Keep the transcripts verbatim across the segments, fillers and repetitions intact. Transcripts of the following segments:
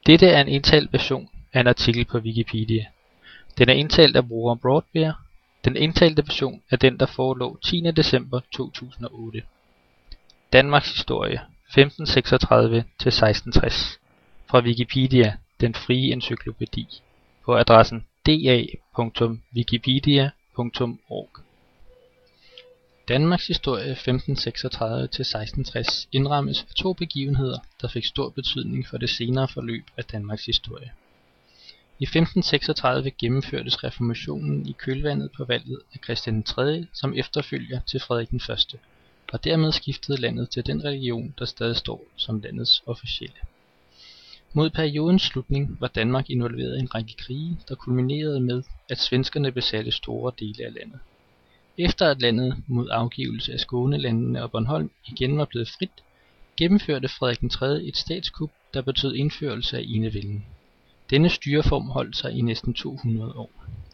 Dette er en indtalt version af en artikel på Wikipedia. Den er indtalt af brugeren Broadbear. Den indtalte version er den, der forelå tiende december to tusind og otte. Danmarks historie femten seksogtredive til seksten tres. Fra Wikipedia, den frie encyklopædi, på adressen d a punktum wikipedia punktum org. Danmarks historie femten seksogtredive til seksten tres indrammes af to begivenheder, der fik stor betydning for det senere forløb af Danmarks historie. I femten seksogtredive gennemførtes reformationen i kølvandet på valget af Christian den tredje som efterfølger til Frederik den første, og dermed skiftede landet til den religion, der stadig står som landets officielle. Mod periodens slutning var Danmark involveret i en række krige, der kulminerede med, at svenskerne besatte store dele af landet. Efter at landet mod afgivelse af Skånelandene og Bornholm igen var blevet frit, gennemførte Frederik den tredje et statskup, der betød indførelse af enevælden. Denne styreform holdt sig i næsten to hundrede år.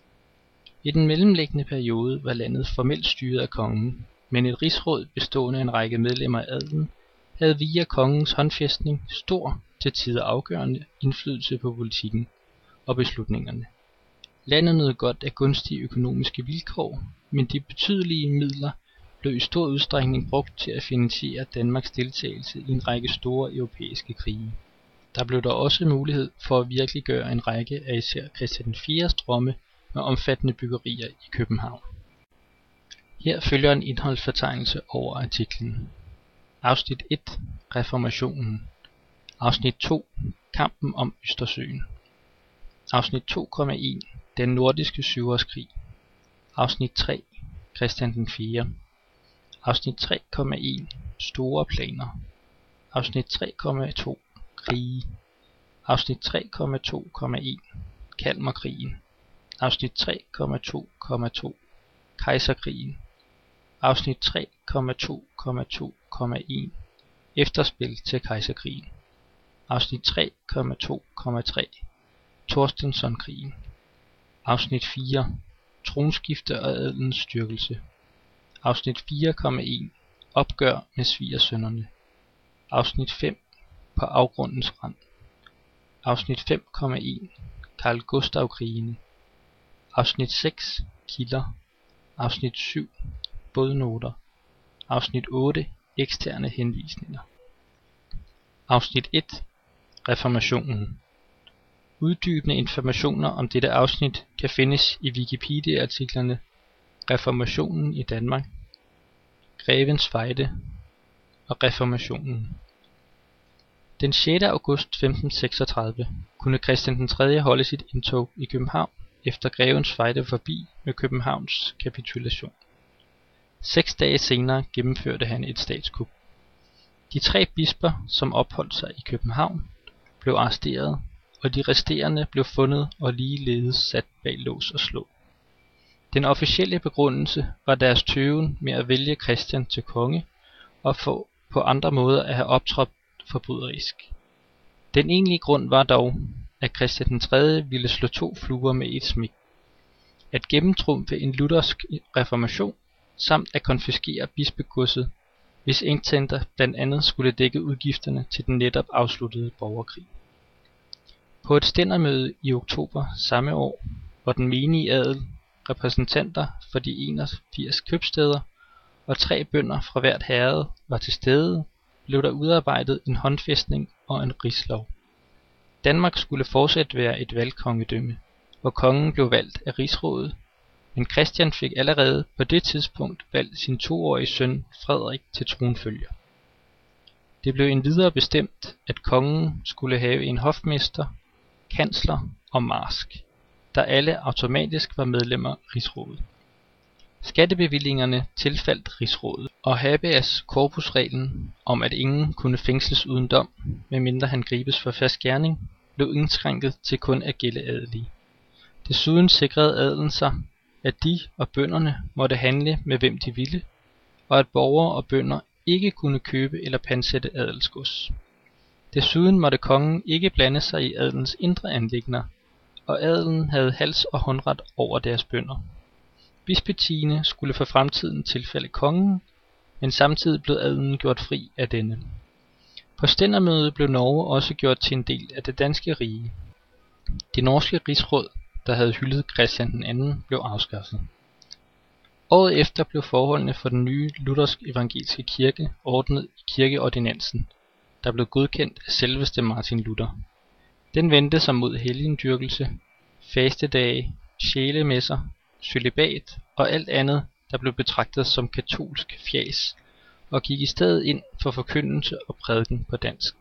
I den mellemliggende periode var landet formelt styret af kongen, men et rigsråd bestående af en række medlemmer af adelen havde via kongens håndfæstning stor, til tider afgørende indflydelse på politikken og beslutningerne. Landet nød godt af gunstige økonomiske vilkår, men de betydelige midler blev i stor udstrækning brugt til at finansiere Danmarks deltagelse i en række store europæiske krige. Der blev dog også mulighed for at virkeliggøre en række af især Christian den fjerdes drømme med omfattende byggerier i København. Her følger en indholdsfortegnelse over artiklen. Afsnit et. Reformationen. Afsnit to. Kampen om Østersøen. Afsnit to komma en. Den nordiske syvårskrig. Afsnit tre. Christian den fjerde. Afsnit tre komma en. Store planer. Afsnit tre komma to. Krige. Afsnit tre komma to komma en. Kalmarkrigen. Afsnit tre komma to komma to. Kejserkrigen. Afsnit tre komma to komma to komma en. Efterspil til Kejserkrigen. Afsnit tre komma to komma tre. Torstenssonskrigen. Afsnit fire. Tronskifte og adelens styrkelse. Afsnit fire komma en. Opgør med svigersønnerne. Afsnit fem. På afgrundens rand. Afsnit fem komma en. Carl Gustaf-krigene. Afsnit seks. Kilder. Afsnit syv. Bådnoter. Afsnit otte. Eksterne henvisninger. Afsnit et. Reformationen. Uddybende informationer om dette afsnit kan findes i Wikipedia-artiklerne Reformationen i Danmark, Grevens Fejde og Reformationen. Den sjette august femten seksogtredive kunne Christian den tredje holde sit indtog i København efter Grevens Fejde forbi med Københavns kapitulation. Seks dage senere gennemførte han et statskup. De tre bisper, som opholdt sig i København, blev arresteret, og de resterende blev fundet og ligeledes sat bag lås og slå. Den officielle begrundelse var deres tøven med at vælge Christian til konge og få på andre måder at have optrådt forbryderisk. Den egentlige grund var dog, at Christian den tredje ville slå to fluer med et smæk. At gennemtrumfe en luthersk reformation, samt at konfiskere bispekodset, hvis indtægter blandt andet skulle dække udgifterne til den netop afsluttede borgerkrig. På et stændermøde i oktober samme år, hvor den menige adel, repræsentanter for de enogfirs købstæder og tre bønder fra hvert herred var til stede, blev der udarbejdet en håndfæstning og en rigslov. Danmark skulle fortsat være et valgkongedømme, hvor kongen blev valgt af rigsrådet, men Christian fik allerede på det tidspunkt valgt sin toårige søn Frederik til tronfølger. Det blev endvidere bestemt, at kongen skulle have en hofmester, kansler og marsk, der alle automatisk var medlemmer af rigsrådet. Skattebevillingerne tilfaldt rigsrådet, og habeas corpus-reglen om, at ingen kunne fængsles uden dom, medmindre han gribes for fast gerning, blev indskrænket til kun at gælde adelige. Desuden sikrede adelen sig, at de og bønderne måtte handle med hvem de ville, og at borgere og bønder ikke kunne købe eller pantsætte adelsgods. Desuden måtte kongen ikke blande sig i adelens indre anliggender, og adelen havde hals- og håndret over deres bønder. Bispetiende skulle for fremtiden tilfalde kongen, men samtidig blev adelen gjort fri af denne. På stændermødet blev Norge også gjort til en del af det danske rige. Det norske rigsråd, der havde hyldet Christian den anden, blev afskaffet. Året efter blev forholdene for den nye luthersk-evangeliske kirke ordnet i kirkeordinansen, der blev godkendt af selveste Martin Luther. Den vendte sig mod helgendyrkelse, fastedage, sjælemesser, cølibat og alt andet, der blev betragtet som katolsk fjas, og gik i stedet ind for forkyndelse og prædiken på dansk.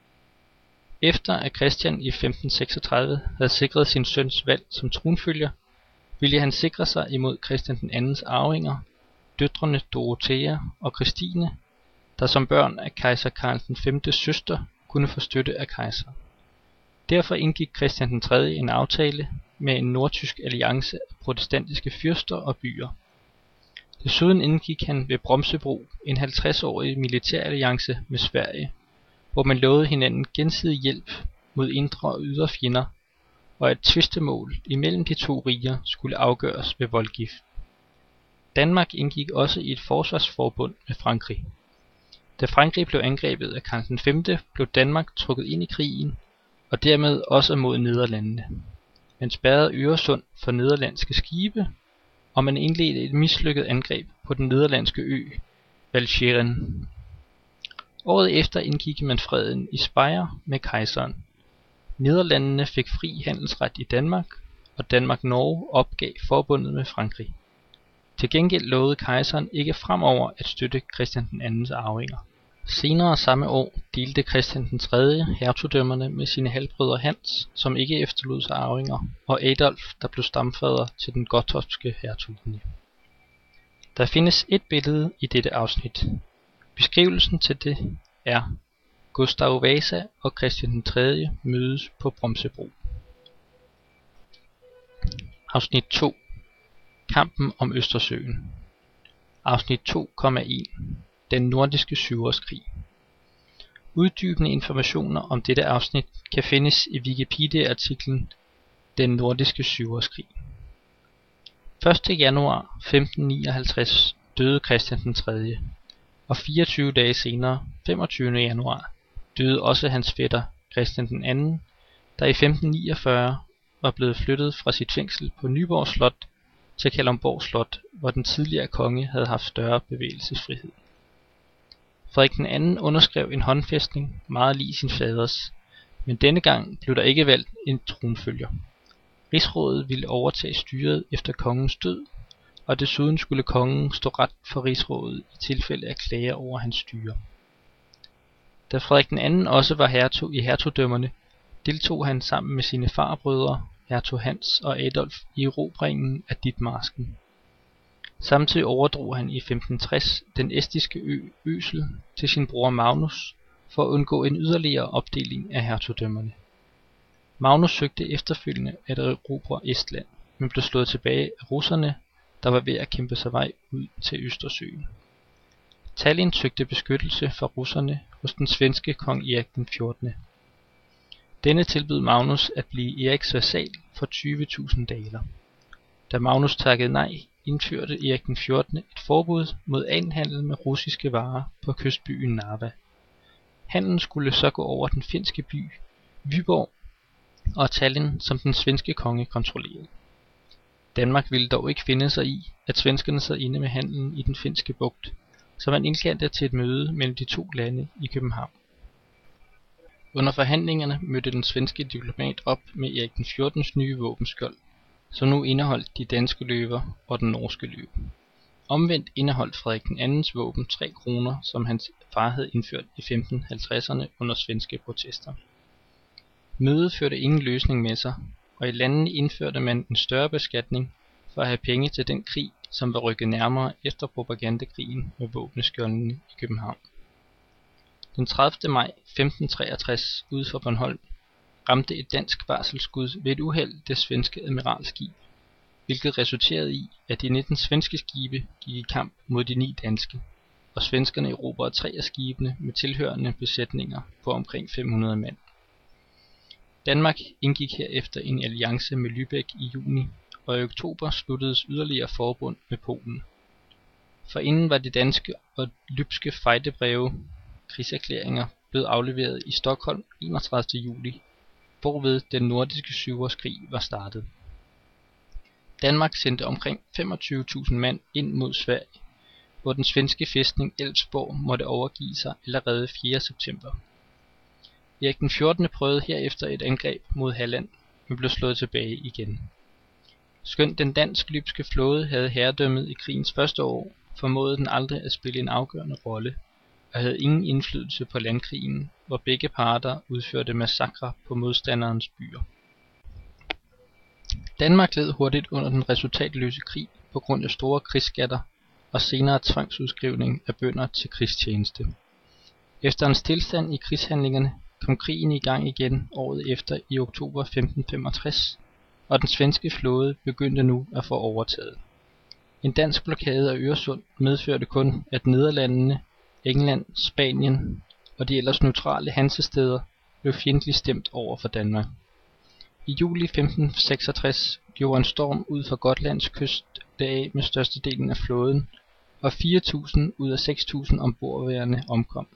Efter at Christian i femten seksogtredive havde sikret sin søns valg som tronfølger, ville han sikre sig imod Christian den andens arvinger, døtrene Dorothea og Christine, der som børn af kejser Karl den femtes søster kunne få støtte af kejseren. Derfor indgik Christian den tredje en aftale med en nordtysk alliance af protestantiske fyrster og byer. Desuden indgik han ved Bromsebro en halvtreds-årig militæralliance med Sverige, hvor man lovede hinanden gensidig hjælp mod indre og ydre fjender, og at tvistemål imellem de to riger skulle afgøres ved voldgift. Danmark indgik også i et forsvarsforbund med Frankrig. Da Frankrig blev angrebet af Karl den femte, blev Danmark trukket ind i krigen, og dermed også mod Nederlandene. Man spærrede Øresund for nederlandske skibe, og man indledte et mislykket angreb på den nederlandske ø Walcheren. Året efter indgik man freden i Speyer med kejseren. Nederlandene fik fri handelsret i Danmark, og Danmark-Norge opgav forbundet med Frankrig. Til gengæld lovede kejseren ikke fremover at støtte Christian den andens arvinger. Senere samme år delte Christian den tredje hertugdømmerne med sine halvbrødre Hans, som ikke efterlod sig arvinger, og Adolf, der blev stamfader til den gottorpske hertuglinje. Der findes et billede i dette afsnit. Beskrivelsen til det er: Gustav Vasa og Christian den tredje mødes på Bromsebro. Afsnit to. Kampen om Østersøen. Afsnit to komma en. Den nordiske syvårskrig. Uddybende informationer om dette afsnit kan findes i Wikipedia-artiklen Den nordiske syvårskrig. første januar femten nioghalvtreds døde Christian den tredje, og fireogtyve dage senere, femogtyvende januar, døde også hans fætter Christian den anden, der i femten niogfyrre var blevet flyttet fra sit fængsel på Nyborg Slot til Kalundborg Slot, hvor den tidligere konge havde haft større bevægelsesfrihed. Frederik den anden underskrev en håndfæstning meget lig sin faders, men denne gang blev der ikke valgt en tronfølger. Rigsrådet ville overtage styret efter kongens død, og desuden skulle kongen stå ret for rigsrådet i tilfælde af klager over hans styre. Da Frederik den anden også var hertug i hertugdømmerne, deltog han sammen med sine farbrødre, hertug Hans og Adolf, i erobringen af Ditmarsken. Samtidig overdrog han i femten tres den estiske ø Øsel til sin bror Magnus for at undgå en yderligere opdeling af hertugdømmerne. Magnus søgte efterfølgende at erobre Estland, men blev slået tilbage af russerne, der var ved at kæmpe sig vej ud til Østersøen. Tallinn søgte beskyttelse fra russerne hos den svenske kong Erik den fjortende. Denne tilbød Magnus at blive Eriks vasal for tyve tusind daler. Da Magnus takkede nej, indførte Erik den fjortende et forbud mod anhandel med russiske varer på kystbyen Narva. Handlen skulle så gå over den finske by Vyborg og Tallinn, som den svenske konge kontrollerede. Danmark ville dog ikke finde sig i, at svenskerne sad inde med handlen i den finske bugt, så man indkaldte til et møde mellem de to lande i København. Under forhandlingerne mødte den svenske diplomat op med Erik den fjortendes nye våbenskjold, som nu indeholdt de danske løver og den norske løve. Omvendt indeholdt Frederik den andens våben tre kroner, som hans far havde indført i femten halvtredserne under svenske protester. Mødet førte ingen løsning med sig, og i landene indførte man en større beskatning for at have penge til den krig, som var rykket nærmere efter propagandakrigen med våbenskjoldene i København. Den tredivte maj femten treogtres ude for Bornholm ramte et dansk varselsskud ved et uheld det svenske admiralskib, hvilket resulterede i, at de nitten svenske skibe gik i kamp mod de ni danske, og svenskerne erobrede tre af skibene med tilhørende besætninger på omkring fem hundrede mand. Danmark indgik herefter en alliance med Lübeck i juni, og i oktober sluttedes yderligere forbund med Polen. Forinden var de danske og lybske fejdebreve, krigserklæringer, blevet afleveret i Stockholm enogtredivte juli, hvorved den nordiske syvårskrig var startet. Danmark sendte omkring femogtyve tusind mand ind mod Sverige, hvor den svenske fæstning Älvsborg måtte overgive sig allerede fjerde september. Erik den fjortende prøvede herefter et angreb mod Halland, men blev slået tilbage igen. Skønt den dansk-lybske flåde havde herredømmet i krigens første år, formåede den aldrig at spille en afgørende rolle, og havde ingen indflydelse på landkrigen, hvor begge parter udførte massakrer på modstanderens byer. Danmark led hurtigt under den resultatløse krig på grund af store krigsskatter og senere tvangsudskrivning af bønder til krigstjeneste. Efter en stilstand i krigshandlingerne kom krigen i gang igen året efter i oktober femten femogtres, og den svenske flåde begyndte nu at få overtaget. En dansk blokade af Øresund medførte kun, at Nederlandene, England, Spanien og de ellers neutrale hansestæder blev fjendtligt stemt over for Danmark. I juli femten seksogtres gjorde en storm ud for Gotlands kyst deraf med størstedelen af flåden, og fire tusind ud af seks tusind ombordværende omkom.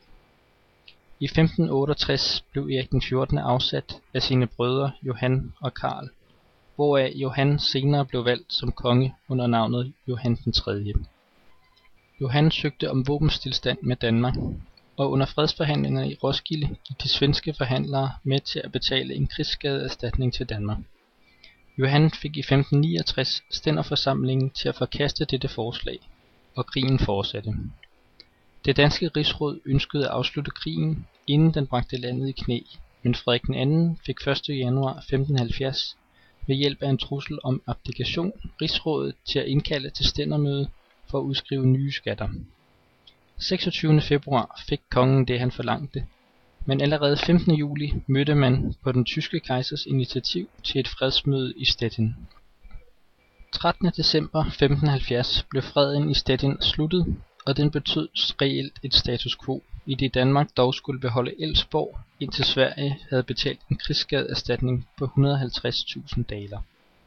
I femten otteogtres blev Erik den fjortende afsat af sine brødre Johan og Karl, hvoraf Johan senere blev valgt som konge under navnet Johan den tredje. Johan søgte om våbenstilstand med Danmark, og under fredsforhandlingerne i Roskilde gik de svenske forhandlere med til at betale en krigsskadeerstatning til Danmark. Johan fik i femten niogtres stænderforsamlingen til at forkaste dette forslag, og krigen fortsatte. Det danske rigsråd ønskede at afslutte krigen, inden den bragte landet i knæ, men Frederik den anden fik første januar femten halvfjerds ved hjælp af en trussel om abdikation rigsrådet til at indkalde til stændermøde for at udskrive nye skatter. seksogtyvende februar fik kongen det han forlangte, men allerede femtende juli mødte man på den tyske kejsers initiativ til et fredsmøde i Stettin. trettende december femten halvfjerds blev freden i Stettin sluttet, og den betød reelt et status quo, i det Danmark dog skulle beholde Älvsborg, indtil Sverige havde betalt en krigsskadeerstatning på et hundrede og halvtreds tusind daler.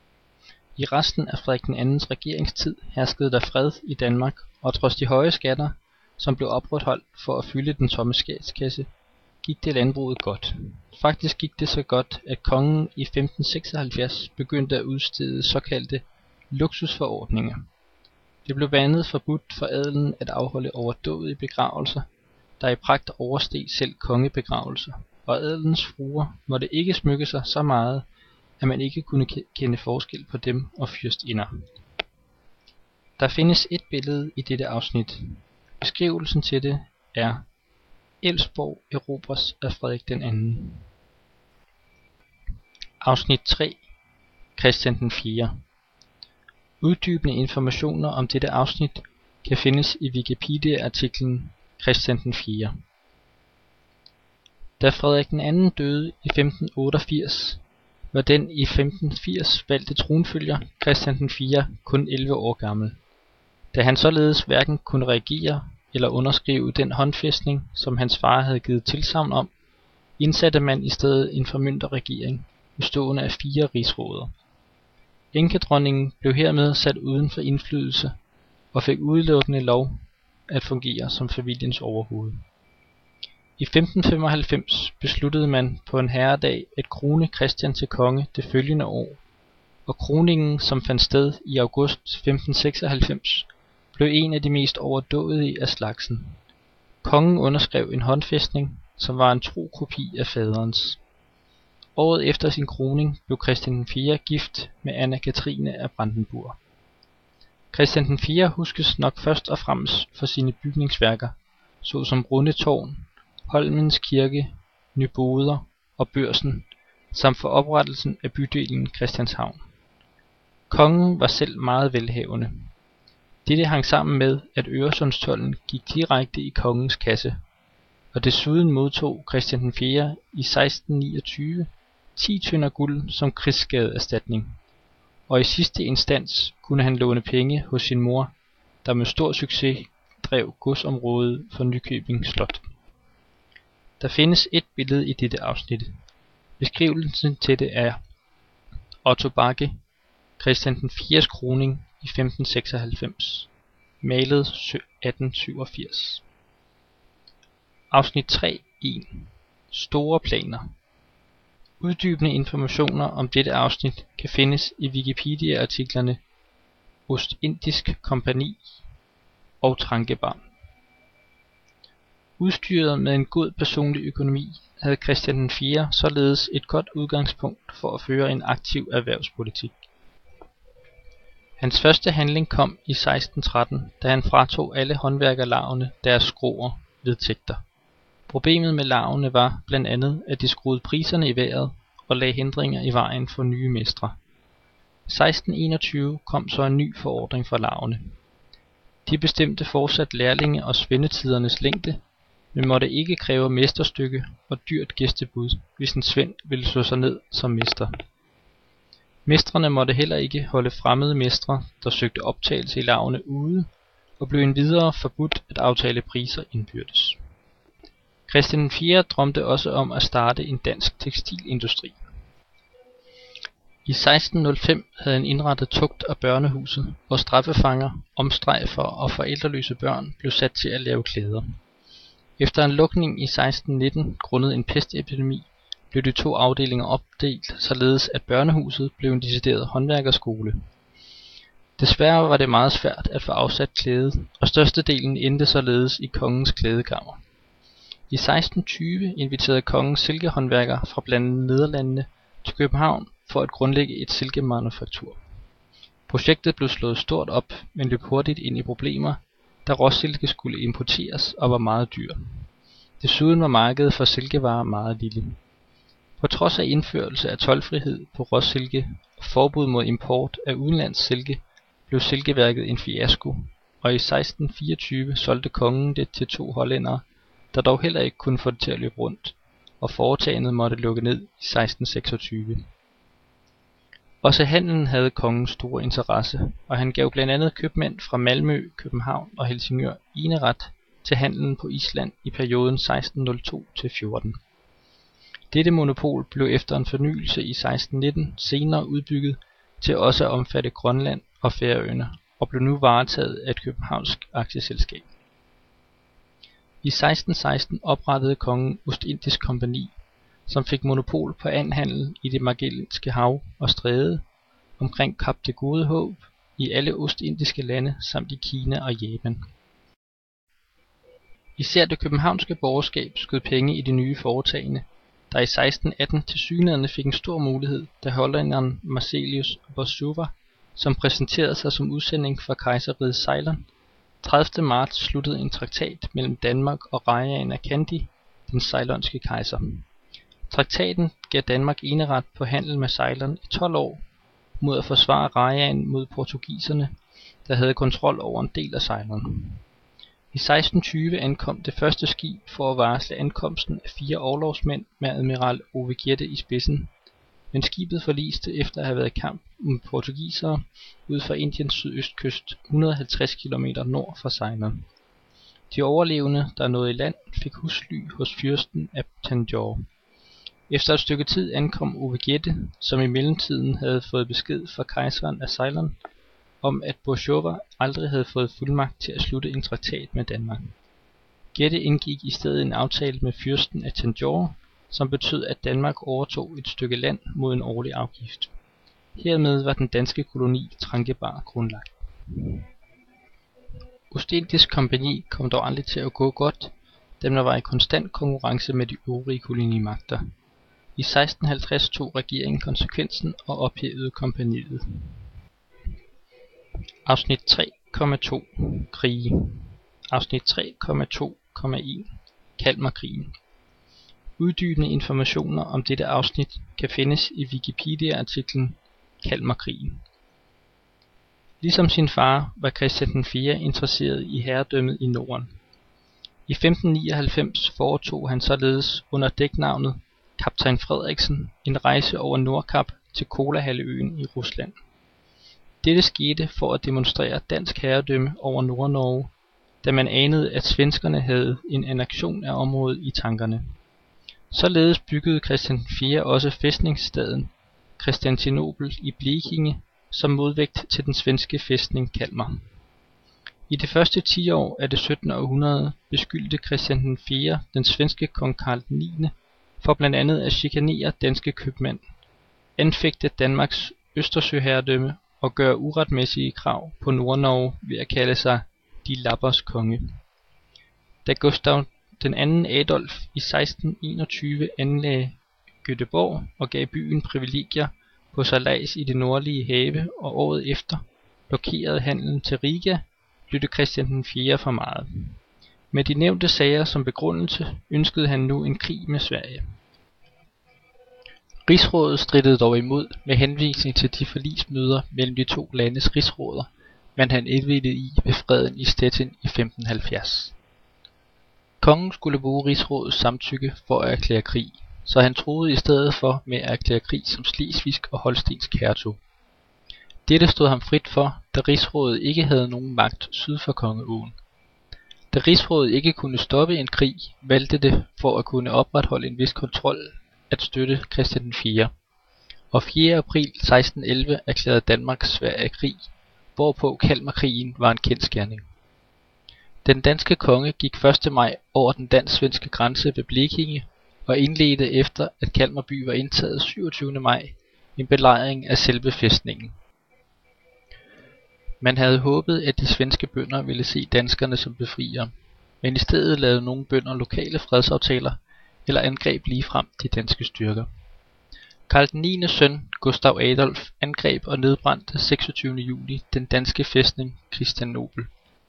I resten af Frederik den andens regeringstid herskede der fred i Danmark, og trods de høje skatter, som blev opretholdt for at fylde den tomme statskasse, gik det landbruget godt. Faktisk gik det så godt, at kongen i femten seksoghalvfjerds begyndte at udstede såkaldte luksusforordninger. Det blev blandt andet forbudt for adelen at afholde overdådige begravelser, der i pragt oversteg selv kongebegravelser, og adelens fruer måtte ikke smykke sig så meget, at man ikke kunne kende forskel på dem og fyrstinder. Der findes et billede i dette afsnit. Beskrivelsen til det er: Älvsborg erobres af Frederik den anden. Afsnit tre. Christian den fjerde. Uddybende informationer om dette afsnit kan findes i Wikipedia-artiklen Christian den fjerde. Da Frederik den anden døde i femten otteogfirs, var den i femten firs valgte tronfølger Christian den fjerde kun elleve år gammel. Da han således hverken kunne regere eller underskrive den håndfæstning, som hans far havde givet tilsagn om, indsatte man i stedet en formynderregering bestående af fire rigsråder. Enkedronningen blev hermed sat uden for indflydelse og fik udelukkende lov at fungere som familiens overhoved. I femten femoghalvfems besluttede man på en herredag at krone Christian til konge det følgende år, og kroningen, som fandt sted i august femten seksoghalvfems, blev en af de mest overdådige af slagsen. Kongen underskrev en håndfæstning, som var en tro kopi af faderens. Året efter sin kroning blev Christian den fjerde gift med Anna Cathrine af Brandenburg. Christian den fjerde huskes nok først og fremmest for sine bygningsværker, såsom Rundetårn, Holmens Kirke, Nyboder og Børsen, samt for oprettelsen af bydelen Christianshavn. Kongen var selv meget velhavende. Dette hang sammen med, at Øresundstolden gik direkte i kongens kasse, og desuden modtog Christian den fjerde i seksten niogtyve ti tønder guld som krigsskadeerstatning, og i sidste instans kunne han låne penge hos sin mor, der med stor succes drev godsområdet for Nykøbing Slot. Der findes et billede i dette afsnit. Beskrivelsen til det er Otto Bakke, Christian den fjerdes kroning i femten seksoghalvfems, malet atten syvogfirs. Afsnit tre punkt en. Store planer. Uddybende informationer om dette afsnit kan findes i Wikipedia-artiklerne Ostindisk Kompagni og Tranquebar. Udstyret med en god personlig økonomi havde Christian den fjerde således et godt udgangspunkt for at føre en aktiv erhvervspolitik. Hans første handling kom i seksten tretten, da han fratog alle håndværkerlarvene deres skroer vedtægter. Problemet med larvene var blandt andet, at de skruede priserne i vejret og lagde hindringer i vejen for nye mestre. seksten enogtyve kom så en ny forordring fra larvene. De bestemte fortsat lærlinge- og svendetidernes længde, men måtte ikke kræve mesterstykke og dyrt gæstebud, hvis en svend ville slå sig ned som mester. Mestrene måtte heller ikke holde fremmede mestre, der søgte optagelse i larvene ude, og blev endvidere forbudt at aftale priser indbyrdes. Christian den fjerde drømte også om at starte en dansk tekstilindustri. I seksten nul fem havde han indrettet tugt- og børnehuset, hvor straffefanger, omstrejfer og forældreløse børn blev sat til at lave klæder. Efter en lukning i seksten nitten grundet en pestepidemi, blev de to afdelinger opdelt, således at børnehuset blev en decideret håndværkerskole. Desværre var det meget svært at få afsat klædet, og størstedelen endte således i kongens klædekammer. I seksten tyve inviterede kongen silkehåndværkere fra blandt andet Nederlandene til København for at grundlægge et silkemanufaktur. Projektet blev slået stort op, men løb hurtigt ind i problemer, da råsilke skulle importeres og var meget dyr. Desuden var markedet for silkevarer meget lille. På trods af indførelse af toldfrihed på råsilke og forbud mod import af udenlandsk silke, blev silkeværket en fiasko, og i seksten fireogtyve solgte kongen det til to hollændere, der dog heller ikke kunne få det til at løbe rundt, og foretagendet måtte lukke ned i seksten seksogtyve. Også handelen havde kongen stor interesse, og han gav blandt andet købmænd fra Malmø, København og Helsingør eneret til handelen på Island i perioden seksten nul to til fjorten. Dette monopol blev efter en fornyelse i seksten nitten senere udbygget til også at omfatte Grønland og Færøerne, og blev nu varetaget af et københavnsk aktieselskab. I seksten seksten oprettede kongen Ostindisk Kompagni, som fik monopol på andhandel i det Magellanske Hav og Strædet, omkring Kap det Gode Håb, i alle ostindiske lande samt i Kina og Japan. Især det københavnske borgerskab skød penge i de nye foretagende, der i seksten atten tilsyneladende fik en stor mulighed, da hollænderen Marcelius Bossouwer, som præsenterede sig som udsending fra kejserriget Ceylon, tredivte marts sluttede en traktat mellem Danmark og Rajaen af Kandy, den ceylonske kejser. Traktaten gav Danmark eneret på handel med Ceylon i tolv år, mod at forsvare Rajaen mod portugiserne, der havde kontrol over en del af Ceylon. I seksten tyve ankom det første skib for at varsle ankomsten af fire orlogsmænd med admiral Ove Gjette i spidsen, men skibet forliste efter at have været i kamp med portugisere ud for Indiens sydøstkyst et hundrede og halvtreds kilometer nord for Ceylon. De overlevende, der nåede i land, fik husly hos fyrsten af Tanjore. Efter et stykke tid ankom Ove Gjette, som i mellemtiden havde fået besked fra kejseren af Ceylon, om at Bossouwer aldrig havde fået fuldmagt til at slutte en traktat med Danmark. Gjette indgik i stedet en aftale med fyrsten af Tanjore, som betød, at Danmark overtog et stykke land mod en årlig afgift. Hermed var den danske koloni Tranquebar grundlagt. Ostindisk Kompagni kom dog aldrig til at gå godt, da man var i konstant konkurrence med de øvrige kolonimagter. I seksten halvtreds tog regeringen konsekvensen og ophævede kompagniet. Afsnit tre punkt to. Krige. Afsnit tre punkt to punkt en. Kalmarkrigen. Uddybende informationer om dette afsnit kan findes i Wikipedia-artiklen Kalmarkrigen. Ligesom sin far var Christian den fjerde interesseret i herredømmet i Norden. I femten nioghalvfems foretog han således under dæknavnet Kaptajn Frederiksen en rejse over Nordkap til Kolahalvøen i Rusland. Dette skete for at demonstrere dansk herredømme over Nordnorge, da man anede, at svenskerne havde en annektion af området i tankerne. Således byggede Christian den fjerde også fæstningsstaden Christiantinopel i Blekinge som modvægt til den svenske fæstning Kalmar. I det første tiår af det syttende århundrede beskyldte Christian den fjerde den svenske kong Karl den niende for blandt andet at chikanere danske købmænd, anfægte Danmarks østersøherredømme og gøre uretmæssige krav på Nordnorge ved at kalde sig de lappers konge. Da Gustav den anden Adolf i seksten enogtyve anlagde Göteborg og gav byen privilegier på sejlads i det nordlige have og året efter blokerede handelen til Riga, lyttede Christian den fjerde for meget. Med de nævnte sager som begrundelse ønskede han nu en krig med Sverige. Rigsrådet strittede dog imod med henvisning til de forligsmøder mellem de to landes rigsråder, man han indvilligede i ved freden i Stettin i femten halvfjerds. Kongen skulle bruge rigsrådets samtykke for at erklære krig, så han truede i stedet for med at erklære krig som slesvigsk og holstensk hertug. Dette stod ham frit for, da rigsrådet ikke havde nogen magt syd for Kongeåen. Da rigsrådet ikke kunne stoppe en krig, valgte det for at kunne opretholde en vis kontrol at støtte Christian den fjerde. Og fjerde april seksten elleve erklærede Danmark Sverige krig, hvorpå Kalmarkrigen var en kendsgerning. Den danske konge gik første maj over den dansk-svenske grænse ved Blekinge og indledte efter at Kalmar by var indtaget syvogtyvende maj en belejring af selve fæstningen. Man havde håbet, at de svenske bønder ville se danskerne som befriere, men i stedet lavede nogle bønder lokale fredsaftaler eller angreb ligefrem de danske styrker. Karl den niendes søn, Gustav Adolf, angreb og nedbrændte seksogtyvende juli den danske fæstning Christianopel.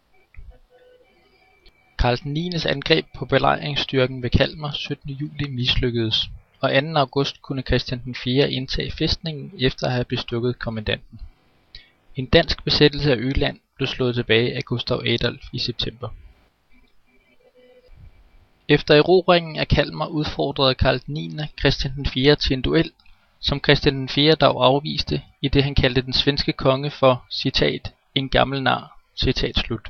Karl den niendes angreb på belejringsstyrken ved Kalmar syttende juli mislykkedes, og anden august kunne Christian den fjerde indtage fæstningen efter at have bestukket kommandanten. En dansk besættelse af Øland blev slået tilbage af Gustav Adolf i september. Efter erobringen af Kalmar udfordrede Karl den niende Christian den fjerde til en duel, som Christian den fjerde dog afviste, i det han kaldte den svenske konge for, citat, en gammel nar, citat slut.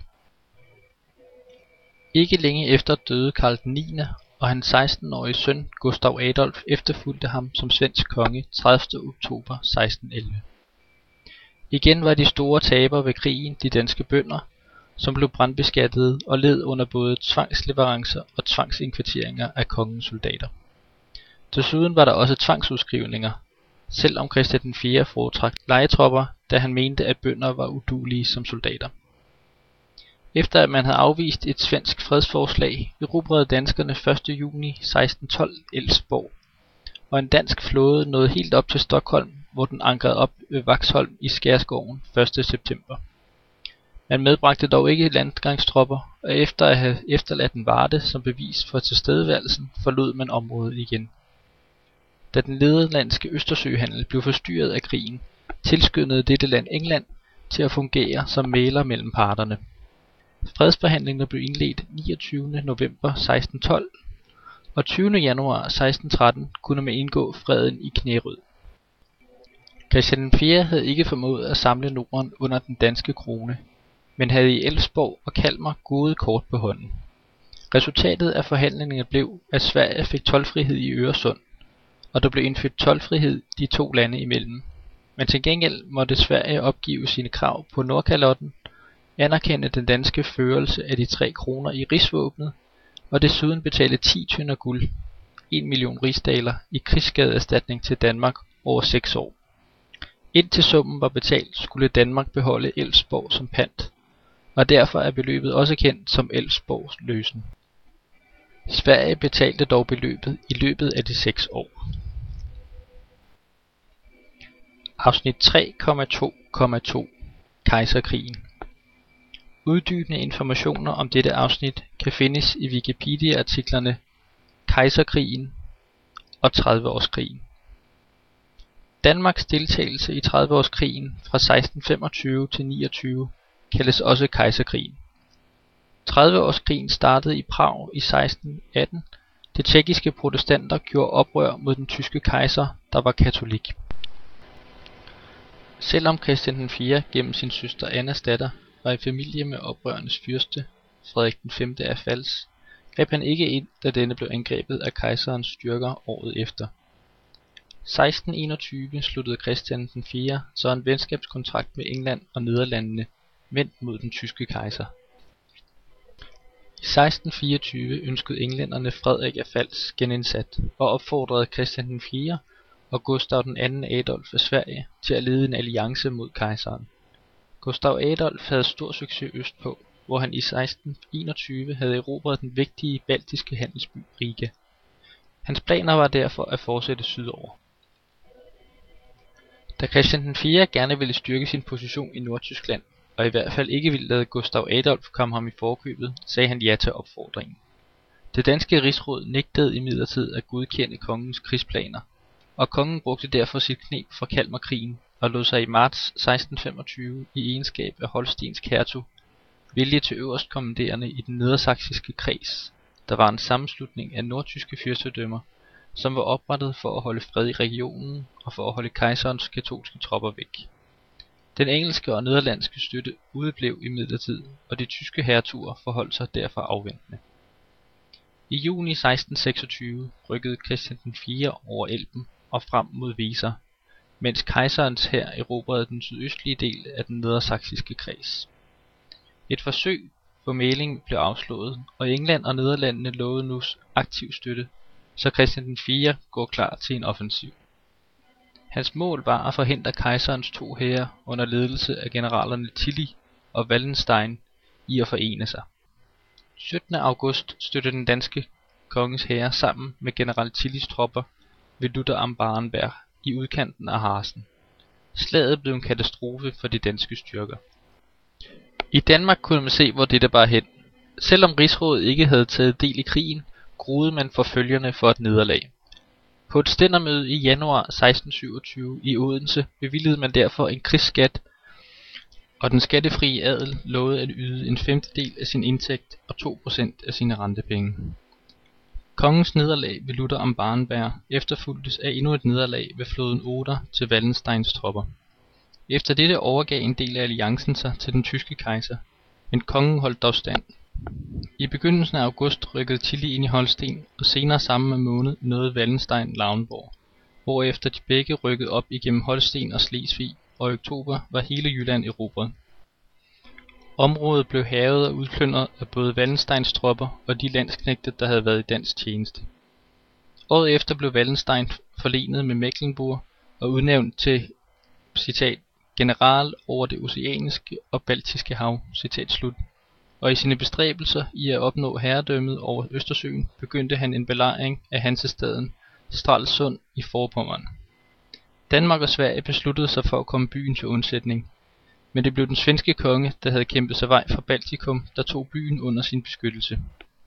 Ikke længe efter døde Karl den niende, og hans seksten-årige søn Gustav Adolf efterfulgte ham som svensk konge tredivte oktober seksten elleve. Igen var de store tabere ved krigen de danske bønder, som blev brandbeskattede og led under både tvangsleverancer og tvangsindkvarteringer af kongens soldater. Desuden var der også tvangsudskrivninger, selvom Christian den fjerde foretrak lejetropper, da han mente at bønder var uduelige som soldater. Efter at man havde afvist et svensk fredsforslag, erobrede danskerne første juni seksten tolv Elfsborg, og en dansk flåde nåede helt op til Stockholm, hvor den ankrede op ved Vaxholm i Skærskoven første september. Man medbragte dog ikke landgangstropper, og efter at have efterladt en varde som bevis for tilstedeværelsen, forlod man området igen. Da den nederlandske østersøhandel blev forstyrret af krigen, tilskyndede dette land England til at fungere som mægler mellem parterne. Fredsforhandlingerne blev indledt niogtyvende november seksten tolv, og tyvende januar seksten tretten kunne man indgå freden i Knærød. Christian den fjerde havde ikke formået at samle Norden under den danske krone, men havde i Elfsborg og Kalmar gode kort på hånden. Resultatet af forhandlingerne blev, at Sverige fik toldfrihed i Øresund, og der blev indført toldfrihed de to lande imellem. Men til gengæld måtte Sverige opgive sine krav på Nordkalotten, anerkende den danske førelse af de tre kroner i rigsvåbnet, og desuden betale ti tønder guld, en million rigsdaler, i krigsskadeerstatning til Danmark over seks år. Indtil summen var betalt, skulle Danmark beholde Elfsborg som pant, og derfor er beløbet også kendt som Elfsborgs løsen. Sverige betalte dog beløbet i løbet af de seks år. Afsnit tre komma to komma to Kejserkrigen. Uddybende informationer om dette afsnit kan findes i Wikipedia-artiklerne Kejserkrigen og trediveårskrigen. Danmarks deltagelse i trediveårskrigen fra seksten femogtyve til niogtyve kaldes også Kejserkrigen. trediveårskrigen startede i Prag i seksten atten. De tjekkiske protestanter gjorde oprør mod den tyske kejser, der var katolik. Selvom Christian den fjerde gennem sin søster Annas datter var i familie med oprørernes fyrste, Frederik den femte af Pfalz, greb han ikke ind, da denne blev angrebet af kejserens styrker året efter. seksten enogtyve sluttede Christian den fjerde så en venskabskontrakt med England og Nederlandene, vendt mod den tyske kejser. I seksten fireogtyve ønskede englænderne Frederik af Pfalz genindsat og opfordrede Christian den fjerde og Gustav den anden Adolf af Sverige til at lede en alliance mod kejseren. Gustav Adolf havde stor succes østpå, hvor han i seksten enogtyve havde erobret den vigtige baltiske handelsby Riga. Hans planer var derfor at fortsætte sydover. Da Christian den fjerde gerne ville styrke sin position i Nordtyskland, og i hvert fald ikke ville lade Gustav Adolf komme ham i forkøbet, sagde han ja til opfordringen. Det danske rigsråd nægtede imidlertid at godkende kongens krigsplaner, og kongen brugte derfor sit kneb fra Kalmarkrigen og lod sig i marts seksten femogtyve i egenskab af holstensk hertug vælge til øverstkommanderende i den nedersaksiske kreds, der var en sammenslutning af nordtyske fyrstedømmer, som var oprettet for at holde fred i regionen og for at holde kejserens katolske tropper væk. Den engelske og nederlandske støtte udeblev imidlertid, og de tyske hertuger forholdt sig derfor afventende. I juni seksten seksogtyve rykkede Christian den fjerde over Elben og frem mod Weser, mens kejserens hær erobrede den sydøstlige del af den nedersaksiske kreds. Et forsøg på mægling blev afslået, og England og Nederlandene lovede nu aktiv støtte, så Christian den fjerde går klar til en offensiv. Hans mål var at forhindre kejserens to hære under ledelse af generalerne Tilly og Wallenstein i at forene sig. syttende august stødte den danske konges hære sammen med general Tillys tropper ved Lutter am Barenberg i udkanten af Harzen. Slaget blev en katastrofe for de danske styrker. I Danmark kunne man se, hvor dette bar hen. Selvom rigsrådet ikke havde taget del i krigen, gruede man for følgerne for et nederlag. På et stændermøde i januar seksten syvogtyve i Odense bevilgede man derfor en krigsskat, og den skattefrie adel lovede at yde en femtedel af sin indtægt og to procent af sine rentepenge. Kongens nederlag ved Lutter am Barenberg efterfulgtes af endnu et nederlag ved floden Oder til Wallensteins tropper. Efter dette overgav en del af alliancen sig til den tyske kejser, men kongen holdt dog stand. I begyndelsen af august rykkede Tilly ind i Holsten, og senere samme måned nåede Wallenstein Lauenborg, hvorefter de begge rykkede op igennem Holsten og Slesvig, og i oktober var hele Jylland erobret. Området blev hærget og udplyndret af både Wallensteins tropper og de landsknægte, der havde været i dansk tjeneste. Året efter blev Wallenstein forlenet med Mecklenburg og udnævnt til citat, general over det oceaniske og baltiske hav, citat slut. Og i sine bestræbelser i at opnå herredømmet over Østersøen begyndte han en belejring af Hansestaden Stralsund i Forpommern. Danmark og Sverige besluttede sig for at komme byen til undsætning, men det blev den svenske konge, der havde kæmpet sig vej fra Baltikum, der tog byen under sin beskyttelse.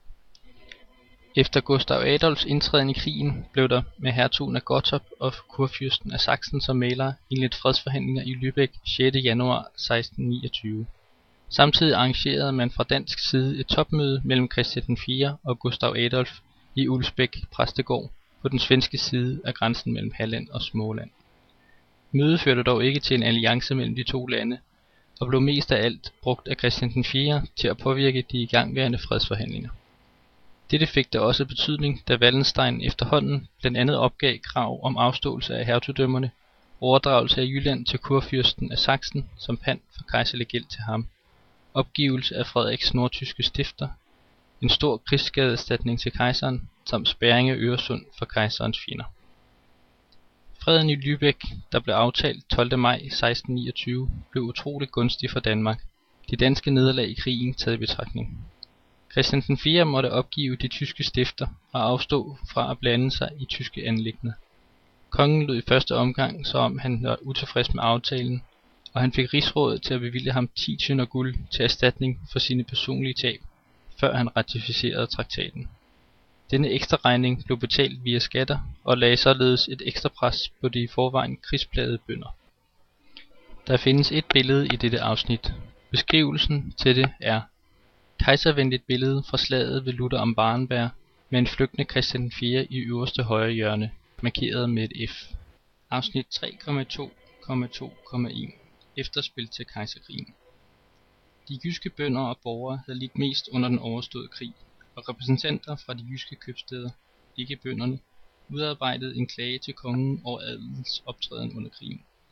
Efter Gustav Adolfs indtræden i krigen blev der med hertugen af Gottorp og kurfyrsten af Sachsen som mæglere indledt fredsforhandlinger i Lübeck sjette januar seksten niogtyve. Samtidig arrangerede man fra dansk side et topmøde mellem Christian den fjerde og Gustav Adolf i Ulsbæk præstegård på den svenske side af grænsen mellem Halland og Småland. Mødet førte dog ikke til en alliance mellem de to lande, og blev mest af alt brugt af Christian den fjerde til at påvirke de igangværende fredsforhandlinger. Dette fik da også betydning, da Wallenstein efterhånden blandt andet opgav krav om afståelse af hertugdømmerne, overdragelse af Jylland til kurfyrsten af Sachsen som pant for kejserlig gæld til ham, opgivelse af Frederiks nordtyske stifter, en stor krigsskadeerstatning til kejseren, samt spærring af Øresund for kejserens fjender. Freden i Lübeck, der blev aftalt tolvte maj seksten niogtyve, blev utroligt gunstig for Danmark, de danske nederlag i krigen taget i betragtning. Christian den fjerde måtte opgive de tyske stifter og afstå fra at blande sig i tyske anliggender. Kongen lød i første omgang, så om han var utilfreds med aftalen, og han fik rigsrådet til at bevilge ham ti tønder guld til erstatning for sine personlige tab, før han ratificerede traktaten. Denne ekstra regning blev betalt via skatter og lagde således et ekstra pres på de i forvejen krigsplagede bønder. Der findes et billede i dette afsnit. Beskrivelsen til det er kejservenligt billede fra slaget ved Lutter am Barenberg med en flygtende Christian den fjerde i øverste højre hjørne, markeret med et F. Afsnit tre komma to komma to komma en. Efterspil til kejserkrigen. De jyske bønder og borgere havde lidt mest under den overståede krig, og repræsentanter fra de jyske købstæder, ikke bønderne, udarbejdede en klage til kongen over adelens optræden under krigen.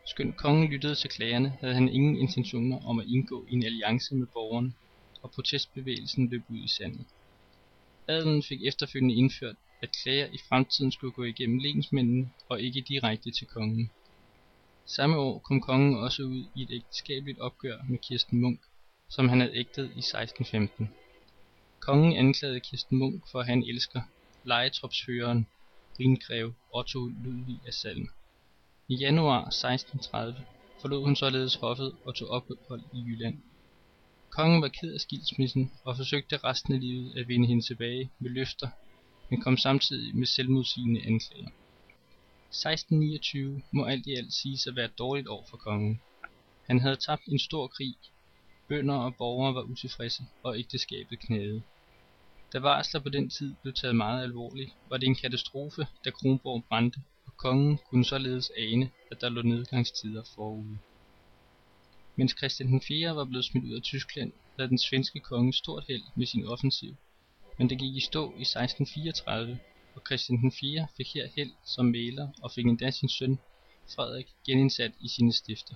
Skønt kongen lyttede til klagerne, havde han ingen intentioner om at indgå i en alliance med borgerne, og protestbevægelsen løb ud i sandet. Adelen fik efterfølgende indført, at klager i fremtiden skulle gå igennem lensmændene og ikke direkte til kongen. Samme år kom kongen også ud i et ægteskabeligt opgør med Kirsten Munk, som han havde ægtet i seksten femten. Kongen anklagede Kirsten Munk for at have en elsker, lejetropsføreren Rhingreve Otto Ludvig af Salm. I januar seksten tredive forlod hun således hoffet og tog ophold i Jylland. Kongen var ked af skilsmissen og forsøgte resten af livet at vinde hende tilbage med løfter, men kom samtidig med selvmodsigende anklager. seksten niogtyve må alt i alt siges at være et dårligt år for kongen. Han havde tabt en stor krig, bønder og borgere var utilfredse, og ægteskabet knagede. Da varsler på den tid blev taget meget alvorligt, var det en katastrofe, da Kronborg brændte, og kongen kunne således ane, at der lå nedgangstider forude. Mens Christian den fjerde var blevet smidt ud af Tyskland, havde den svenske konge stort held med sin offensiv, men det gik i stå i seksten fireogtredive, og Christian den fjerde fik her held som mægler og fik endda sin søn, Frederik, genindsat i sine stifter.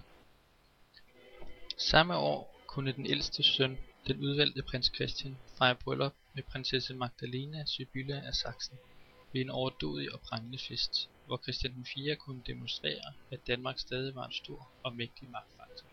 Samme år kunne den ældste søn, den udvalgte prins Christian, fejre bryllup med prinsesse Magdalena Sibylla af Sachsen ved en overdådig og prangende fest, hvor Christian den fjerde kunne demonstrere, at Danmark stadig var en stor og mægtig magtfaktor.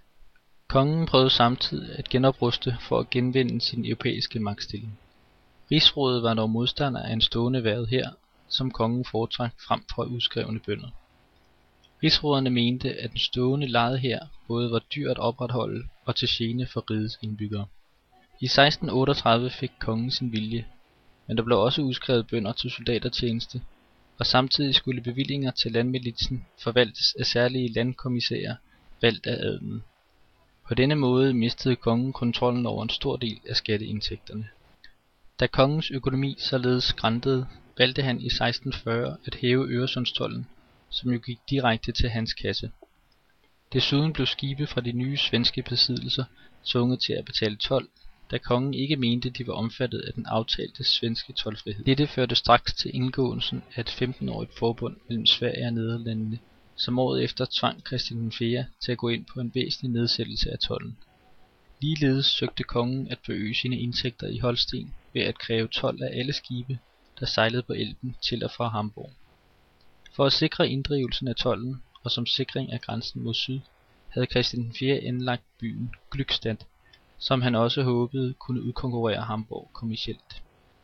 Kongen prøvede samtidig at genopruste for at genvinde sin europæiske magtstilling. Rigsrådet var dog modstander af en stående været her, som kongen foretrak frem for udskrevne bønder. Rigsråderne mente, at den stående lejede her både var dyr at opretholde og til gene for rigets indbyggere. I seksten otteogtredive fik kongen sin vilje, men der blev også udskrevet bønder til soldatertjeneste, og samtidig skulle bevillinger til landmilitsen forvaltes af særlige landkommissærer, valgt af adelen. På denne måde mistede kongen kontrollen over en stor del af skatteindtægterne. Da kongens økonomi således skrantede, valgte han i seksten fyrre at hæve Øresundstolden, som jo gik direkte til hans kasse. Desuden blev skibe fra de nye svenske besiddelser tvunget til at betale told, da kongen ikke mente, de var omfattet af den aftalte svenske toldfrihed. Dette førte straks til indgåelsen af et femten-årigt forbund mellem Sverige og Nederlandene, som året efter tvang Christian den fjerde til at gå ind på en væsentlig nedsættelse af tolden. Ligeledes søgte kongen at forøge sine indtægter i Holsten ved at kræve told af alle skibe, der sejlede på Elben til og fra Hamburg. For at sikre inddrivelsen af tolden og som sikring af grænsen mod syd, havde Christian den fjerde anlagt byen Glückstadt, som han også håbede kunne udkonkurrere Hamburg kommercielt.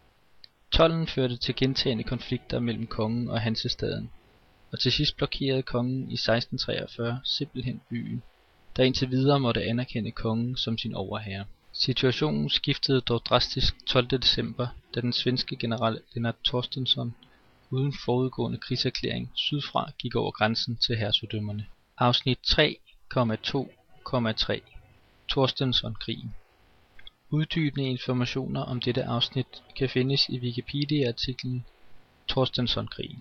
Tolden førte til gentagne konflikter mellem kongen og Hansestaden, og til sidst blokerede kongen i seksten treogfyrre simpelthen byen, der indtil videre måtte anerkende kongen som sin overherre. Situationen skiftede dog drastisk tolvte december, da den svenske general Lennart Torstensson uden forudgående krigserklæring sydfra gik over grænsen til hertugdømmerne. Afsnit tre komma to komma tre Torstensson-krigen. Uddybende informationer om dette afsnit kan findes i Wikipedia-artiklen Torstensson-krigen.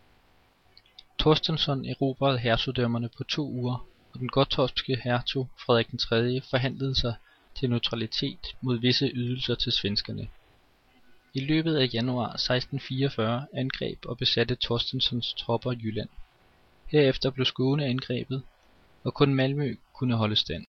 Torstensson erobrede hertugdømmerne på to uger, og den gottorpske hertug Frederik den tredje forhandlede sig til neutralitet mod visse ydelser til svenskerne. I løbet af januar seksten fireogfyrre angreb og besatte Torstenssons tropper Jylland. Herefter blev Skåne angrebet, og kun Malmø kunne holde stand.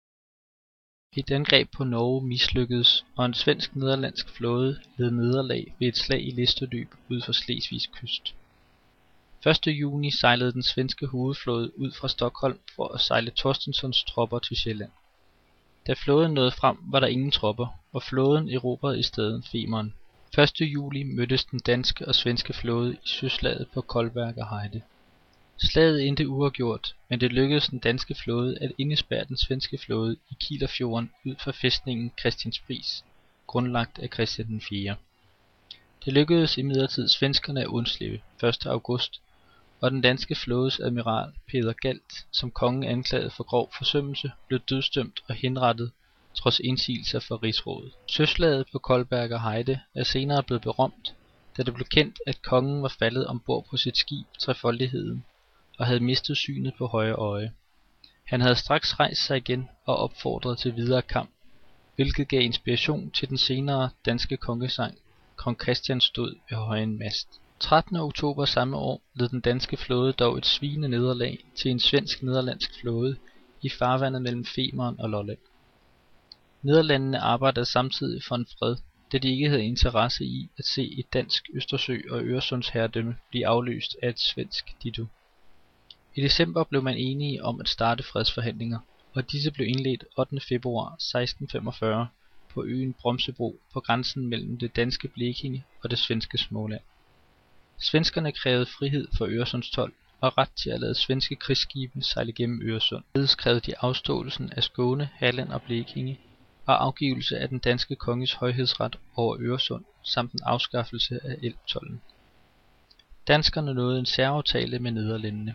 Et angreb på Norge mislykkedes, og en svensk-nederlandsk flåde led nederlag ved et slag i Listerdyb ud for Slesvigs kyst. første juni sejlede den svenske hovedflåde ud fra Stockholm for at sejle Torstenssons tropper til Sjælland. Da flåden nåede frem, var der ingen tropper, og flåden erobrede i stedet Femern. første juli mødtes den danske og svenske flåde i søslaget på Koldberger Heide. Slaget endte uafgjort, men det lykkedes den danske flåde at indespærre den svenske flåde i Kielerfjorden ud for fæstningen Christianspris, grundlagt af Christian den fjerde. Det lykkedes imidlertid svenskerne at undslippe første august, og den danske flådes admiral Peder Galt, som kongen anklagede for grov forsømmelse, blev dødsdømt og henrettet trods indsigelser fra rigsrådet. Søslaget på Koldberger Heide er senere blevet berømt, da det blev kendt, at kongen var faldet ombord på sit skib Trefoldigheden og havde mistet synet på højre øje. Han havde straks rejst sig igen og opfordret til videre kamp, hvilket gav inspiration til den senere danske kongesang Kong Christian stod ved højen mast. trettende oktober samme år led den danske flåde dog et sviende nederlag til en svensk-nederlandsk flåde i farvandet mellem Femern og Lolland. Nederlandene arbejdede samtidig for en fred, da de ikke havde interesse i at se et dansk Østersø- og Øresundsherredømme blive afløst af et svensk ditto. I december blev man enige om at starte fredsforhandlinger, og disse blev indledt ottende februar seksten femogfyrre på øen Bromsebro på grænsen mellem det danske Blekinge og det svenske Småland. Svenskerne krævede frihed for Øresundstold og ret til at lade svenske krigsskibe sejle gennem Øresund. Således krævede de afståelsen af Skåne, Halland og Blekinge og afgivelse af den danske konges højhedsret over Øresund samt en afskaffelse af Elbtolden. Danskerne nåede en særaftale med Nederlændene.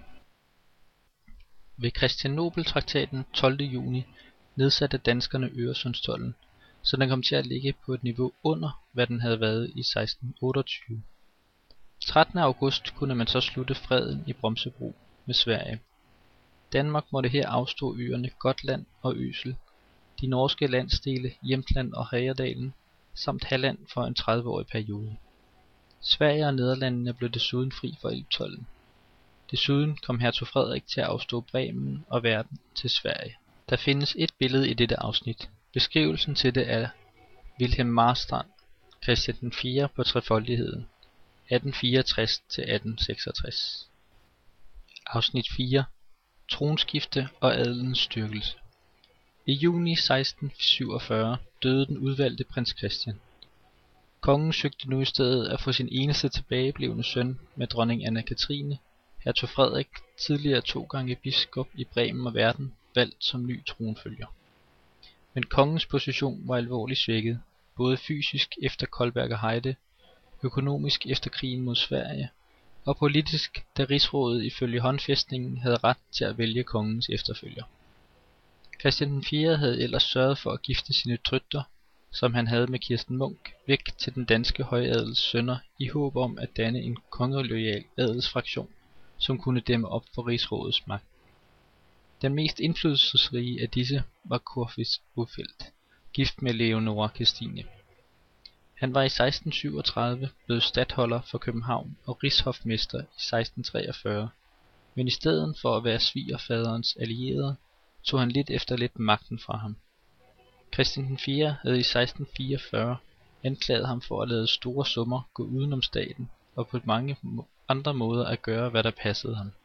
Ved Christianopel-traktaten tolvte juni nedsatte danskerne Øresundstolden, så den kom til at ligge på et niveau under, hvad den havde været i seksten otteogtyve. trettende august kunne man så slutte freden i Bromsebro med Sverige. Danmark måtte her afstå øerne Gotland og Øsel, de norske landsdele Jämtland og Härjedalen, samt Halland for en tredive-årig periode. Sverige og Nederlandene blev desuden fri for Elbtolden. Desuden kom hertug Frederik til at afstå Bremen og Verden til Sverige. Der findes et billede i dette afsnit. Beskrivelsen til det er Wilhelm Marstrand, Christian den fjerde på trefoldigheden, atten fireogtres til atten seksogtres. Afsnit fire. Tronskifte og adelens styrkelse. I juni seksten syvogfyrre døde den udvalgte prins Christian. Kongen søgte nu i stedet at få sin eneste tilbageblevne søn med dronning Anna Cathrine, hertug Frederik, tidligere to gange biskop i Bremen og Verden, valgt som ny tronfølger. Men kongens position var alvorligt svækket, både fysisk efter Kolberg og Heide, økonomisk efter krigen mod Sverige, og politisk, da rigsrådet ifølge håndfæstningen havde ret til at vælge kongens efterfølger. Christian den fjerde havde ellers sørget for at gifte sine døtre, som han havde med Kirsten Munk, væk til den danske højadels sønner i håb om at danne en kongeloyal adelsfraktion, som kunne dæmme op for rigsrådets magt. Den mest indflydelsesrige af disse var Corfitz Ulfeldt, gift med Leonora Christine. Han var i seksten syvogtredive blevet statholder for København og rigshofmester i seksten treogfyrre, men i stedet for at være svigerfaderens allierede, tog han lidt efter lidt magten fra ham. Christian den fjerde havde i seksten fireogfyrre anklaget ham for at lade store summer gå udenom staten og på mange andre måder at gøre, hvad der passede ham.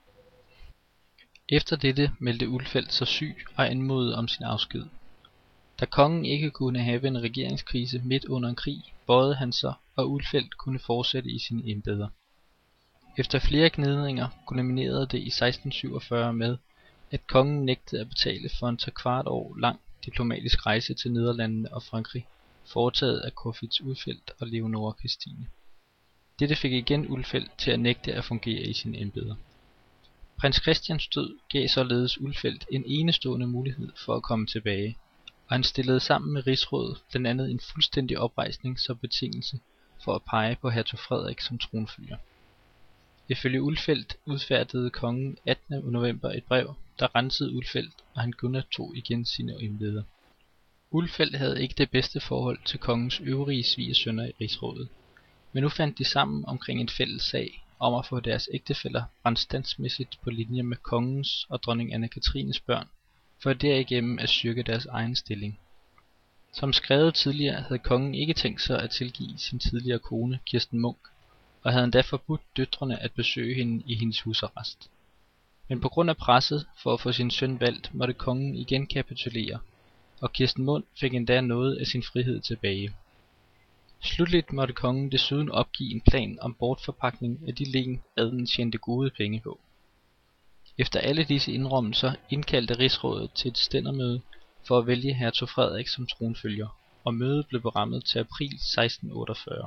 Efter dette meldte Ulfeldt sig syg og anmodede om sin afsked. Da kongen ikke kunne have en regeringskrise midt under en krig, bøjede han sig, og Ulfeldt kunne fortsætte i sine embeder. Efter flere gnidninger kulminerede det i seksten syvogfyrre med, at kongen nægtede at betale for en trekvart år lang diplomatisk rejse til Nederlandene og Frankrig, foretaget af Corfitz Ulfeldt og Leonora Christine. Dette fik igen Ulfeldt til at nægte at fungere i sine embeder. Prins Christians død gav således Ulfeldt en enestående mulighed for at komme tilbage, og han stillede sammen med rigsrådet blandt andet en fuldstændig oprejsning som betingelse for at pege på hertug Frederik som tronfølger. Ifølge Ulfeldt udfærdigede kongen attende november et brev, der rensede Ulfeldt, og han genoptog igen sine embeder. Ulfeldt havde ikke det bedste forhold til kongens øvrige svigersønner i rigsrådet, men nu fandt de sammen omkring en fælles sag om at få deres ægtefæller brændt standsmæssigt på linje med kongens og dronning Anna Cathrines børn, for derigennem at styrke deres egen stilling. Som skrevet tidligere havde kongen ikke tænkt sig at tilgive sin tidligere kone Kirsten Munk, og havde endda forbudt døtrene at besøge hende i hendes husarrest. Men på grund af presset for at få sin søn valgt, måtte kongen igen kapitulere, og Kirsten Munk fik endda noget af sin frihed tilbage. Slutligt måtte kongen desuden opgive en plan om bortforpagtning af de len, adelen tjente gode penge på. Efter alle disse indrømmelser indkaldte rigsrådet til et stændermøde for at vælge hertug Frederik som tronfølger, og mødet blev berammet til april seksten otteogfyrre.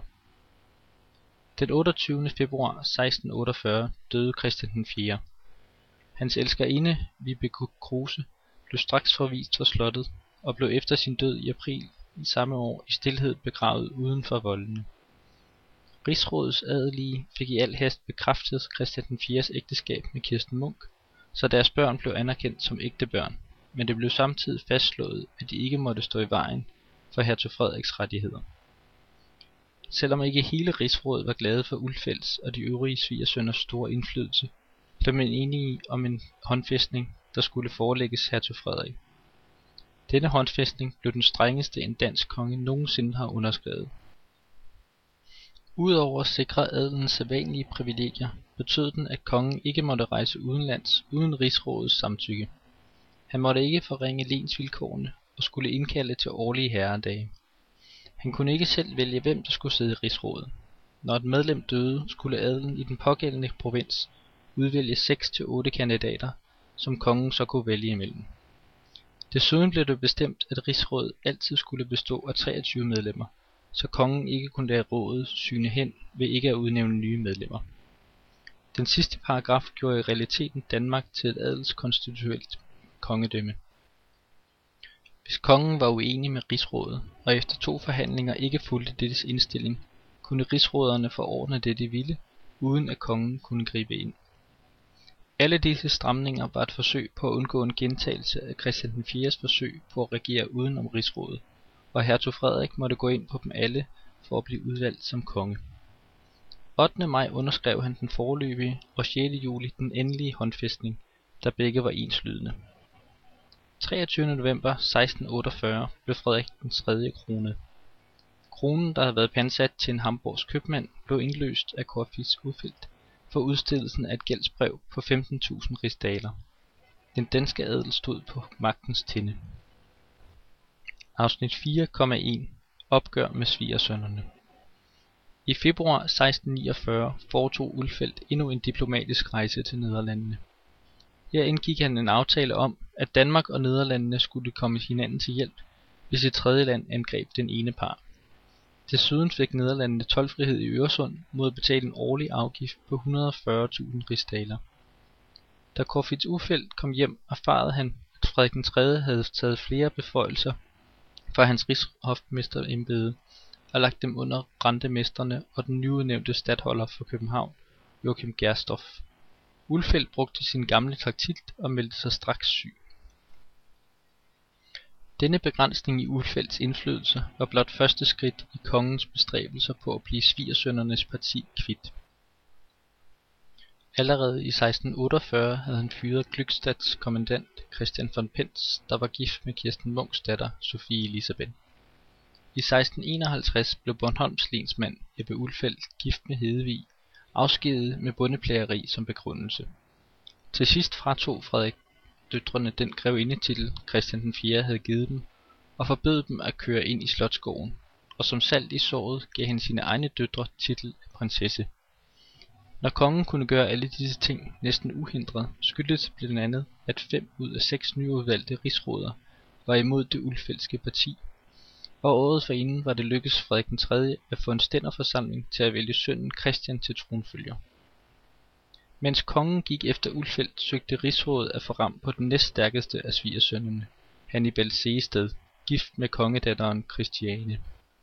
Den otteogtyvende februar seksten otteogfyrre døde Christian den fjerde. Hans elskerinde, Vibeke Kruse, blev straks forvist fra slottet og blev efter sin død i april i samme år i stilhed begravet uden for voldene. Rigsrådets adelige fik i al hast bekræftet Christian den fjerdes ægteskab med Kirsten Munk, så deres børn blev anerkendt som ægte børn, men det blev samtidig fastslået, at de ikke måtte stå i vejen for hertug Frederiks rettigheder. Selvom ikke hele rigsrådet var glade for Ulfeldts og de øvrige svigersønners store indflydelse, blev man enige om en håndfæstning, der skulle forelægges hertug Frederik. Denne håndfæstning blev den strengeste en dansk konge nogensinde har underskrevet. Udover at sikre adelens sædvanlige privilegier, betød den, at kongen ikke måtte rejse udenlands uden rigsrådets samtykke. Han måtte ikke forringe lensvilkårene og skulle indkalde til årlige herredage. Han kunne ikke selv vælge, hvem der skulle sidde i rigsrådet. Når et medlem døde, skulle adelen i den pågældende provins udvælge seks til otte kandidater, som kongen så kunne vælge imellem. Desuden blev det bestemt, at rigsrådet altid skulle bestå af treogtyve medlemmer, så kongen ikke kunne lade rådet syne hen ved ikke at udnævne nye medlemmer. Den sidste paragraf gjorde i realiteten Danmark til et adelskonstitutionelt kongedømme. Hvis kongen var uenig med rigsrådet, og efter to forhandlinger ikke fulgte dettes indstilling, kunne rigsråderne forordne det de ville, uden at kongen kunne gribe ind. Alle disse stramninger var et forsøg på at undgå en gentagelse af Christian den fjerdes forsøg på at regere uden om rigsrådet, og hertug Frederik måtte gå ind på dem alle for at blive udvalgt som konge. ottende maj underskrev han den foreløbige og sjette juli den endelige håndfæstning, der begge var enslydende. treogtyvende november seksten otteogfyrre blev Frederik den tredje kronet. Kronen, der havde været pantsat til en hamborgsk købmand, blev indløst af Corfitz Ulfeldt for udstedelsen af et gældsbrev på femten tusind rigsdaler. Den danske adel stod på magtens tinde. Afsnit fire komma en. Opgør med svigersønnerne. I februar seksten niogfyrre foretog Ulfeldt endnu en diplomatisk rejse til Nederlandene. Her indgik han en aftale om, at Danmark og Nederlandene skulle komme hinanden til hjælp, hvis et tredje land angreb den ene part. Desuden fik Nederlandene toldfrihed i Øresund mod at betale en årlig afgift på et hundrede og fyrre tusind rigsdaler. Da Corfitz Ulfeldt kom hjem, erfarede han, at Frederik den tredje havde taget flere beføjelser fra hans rigshofmesterembede og lagt dem under rentemesterne og den nyudnævnte statholder for København, Joachim Gerstoff. Ulfeldt brugte sin gamle taktik og meldte sig straks syg. Denne begrænsning i Ulfeldts indflydelse var blot første skridt i kongens bestræbelser på at blive svigersønnernes parti kvit. Allerede i seksten otteogfyrre havde han fyret Glückstadts kommandant Christian von Pentz, der var gift med Kirsten Munks datter Sophie Elisabeth. I seksten enoghalvtreds blev Bornholms lensmand Ebbe Ulfeldt gift med Hedevig, afskediget med bondeplageri som begrundelse. Til sidst fratog Frederik døtrene den grevindetitel Christian den fjerde havde givet dem, og forbød dem at køre ind i Slotsgården, og som salt i såret gav han sine egne døtre titel af prinsesse. Når kongen kunne gøre alle disse ting næsten uhindret, skyldtes det blandt andet, at fem ud af seks nyudvalgte rigsråder var imod det Ulfeldtske parti, og året forinden var det lykkedes Frederik den tredje at få en stænderforsamling til at vælge sønnen Christian til tronfølger. Mens kongen gik efter Ulfeldt, søgte rigsrådet at få ram på den næststærkeste af svigersønnerne, Hannibal Sehested, gift med kongedatteren Christiane.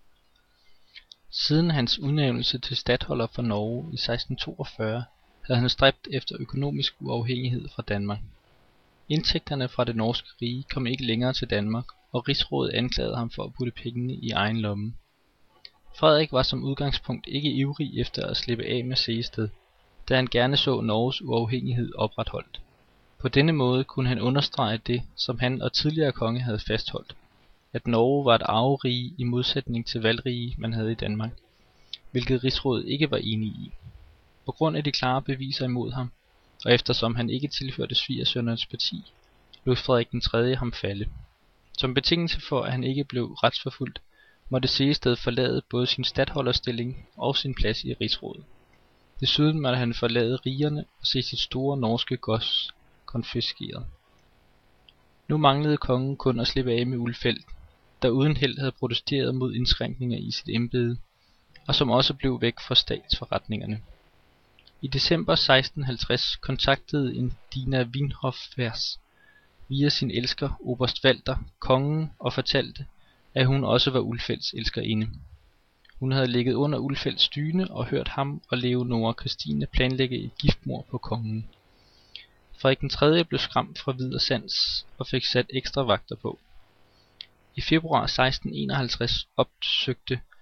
Siden hans udnævnelse til statholder for Norge i seksten toogfyrre havde han stræbt efter økonomisk uafhængighed fra Danmark. Indtægterne fra det norske rige kom ikke længere til Danmark, og rigsrådet anklagede ham for at putte pengene i egen lomme. Frederik var som udgangspunkt ikke ivrig efter at slippe af med Sehested, da han gerne så Norges uafhængighed opretholdt. På denne måde kunne han understrege det, som han og tidligere konge havde fastholdt, at Norge var et arverige i modsætning til valgrige, man havde i Danmark, hvilket rigsrådet ikke var enig i. På grund af de klare beviser imod ham, og eftersom han ikke tilhørte svigersønnernes parti, lod Frederik den tredje ham falde. Som betingelse for, at han ikke blev retsforfulgt, måtte Sehested forlade både sin statholderstilling og sin plads i rigsrådet. Desuden måtte han forlade rigerne og se sit store norske gods konfiskeret. Nu manglede kongen kun at slippe af med Ulfeldt, der uden held havde protesteret mod indskrænkninger i sit embede, og som også blev væk fra statsforretningerne. I december seksten halvtreds kontaktede en Dina Winhoffers via sin elsker oberst Walter kongen og fortalte, at hun også var Ulfeldts elskerinde. Hun havde ligget under Ulfeldts dyne og hørt ham og Leonora Christine planlægge et giftmord på kongen. Frederik den tredje blev skræmt fra vid og sans og fik sat ekstra vagter på. I februar seksten enoghalvtreds opsøgte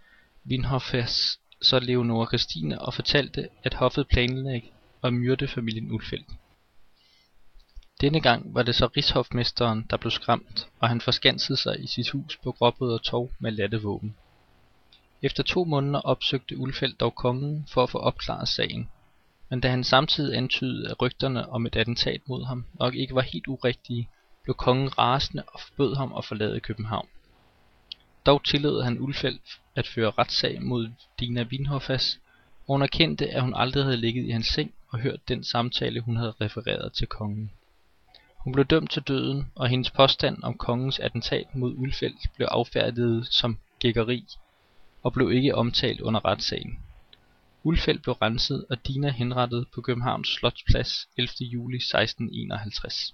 Vinhofvers så Leonora Christina og fortalte, at hoffet planlagde at myrde familien Ulfeldt. Denne gang var det så rigshofmesteren, der blev skræmt, og han forskansede sig i sit hus på Gråbrødre Torv med latte våben. Efter to måneder opsøgte Ulfeldt dog kongen for at få opklaret sagen, men da han samtidig antydede, at rygterne om et attentat mod ham nok ikke var helt urigtige, blev kongen rasende og forbød ham at forlade København. Dog tillod han Ulfeldt at føre retssag mod Dina Vinhofvers, og hun erkendte, at hun aldrig havde ligget i hans seng og hørt den samtale, hun havde refereret til kongen. Hun blev dømt til døden, og hendes påstand om kongens attentat mod Ulfeldt blev affærdiget som gækkeri og blev ikke omtalt under retssagen. Ulfeldt blev renset, og Dina henrettet på Københavns Slotsplads ellevte juli seksten enoghalvtreds.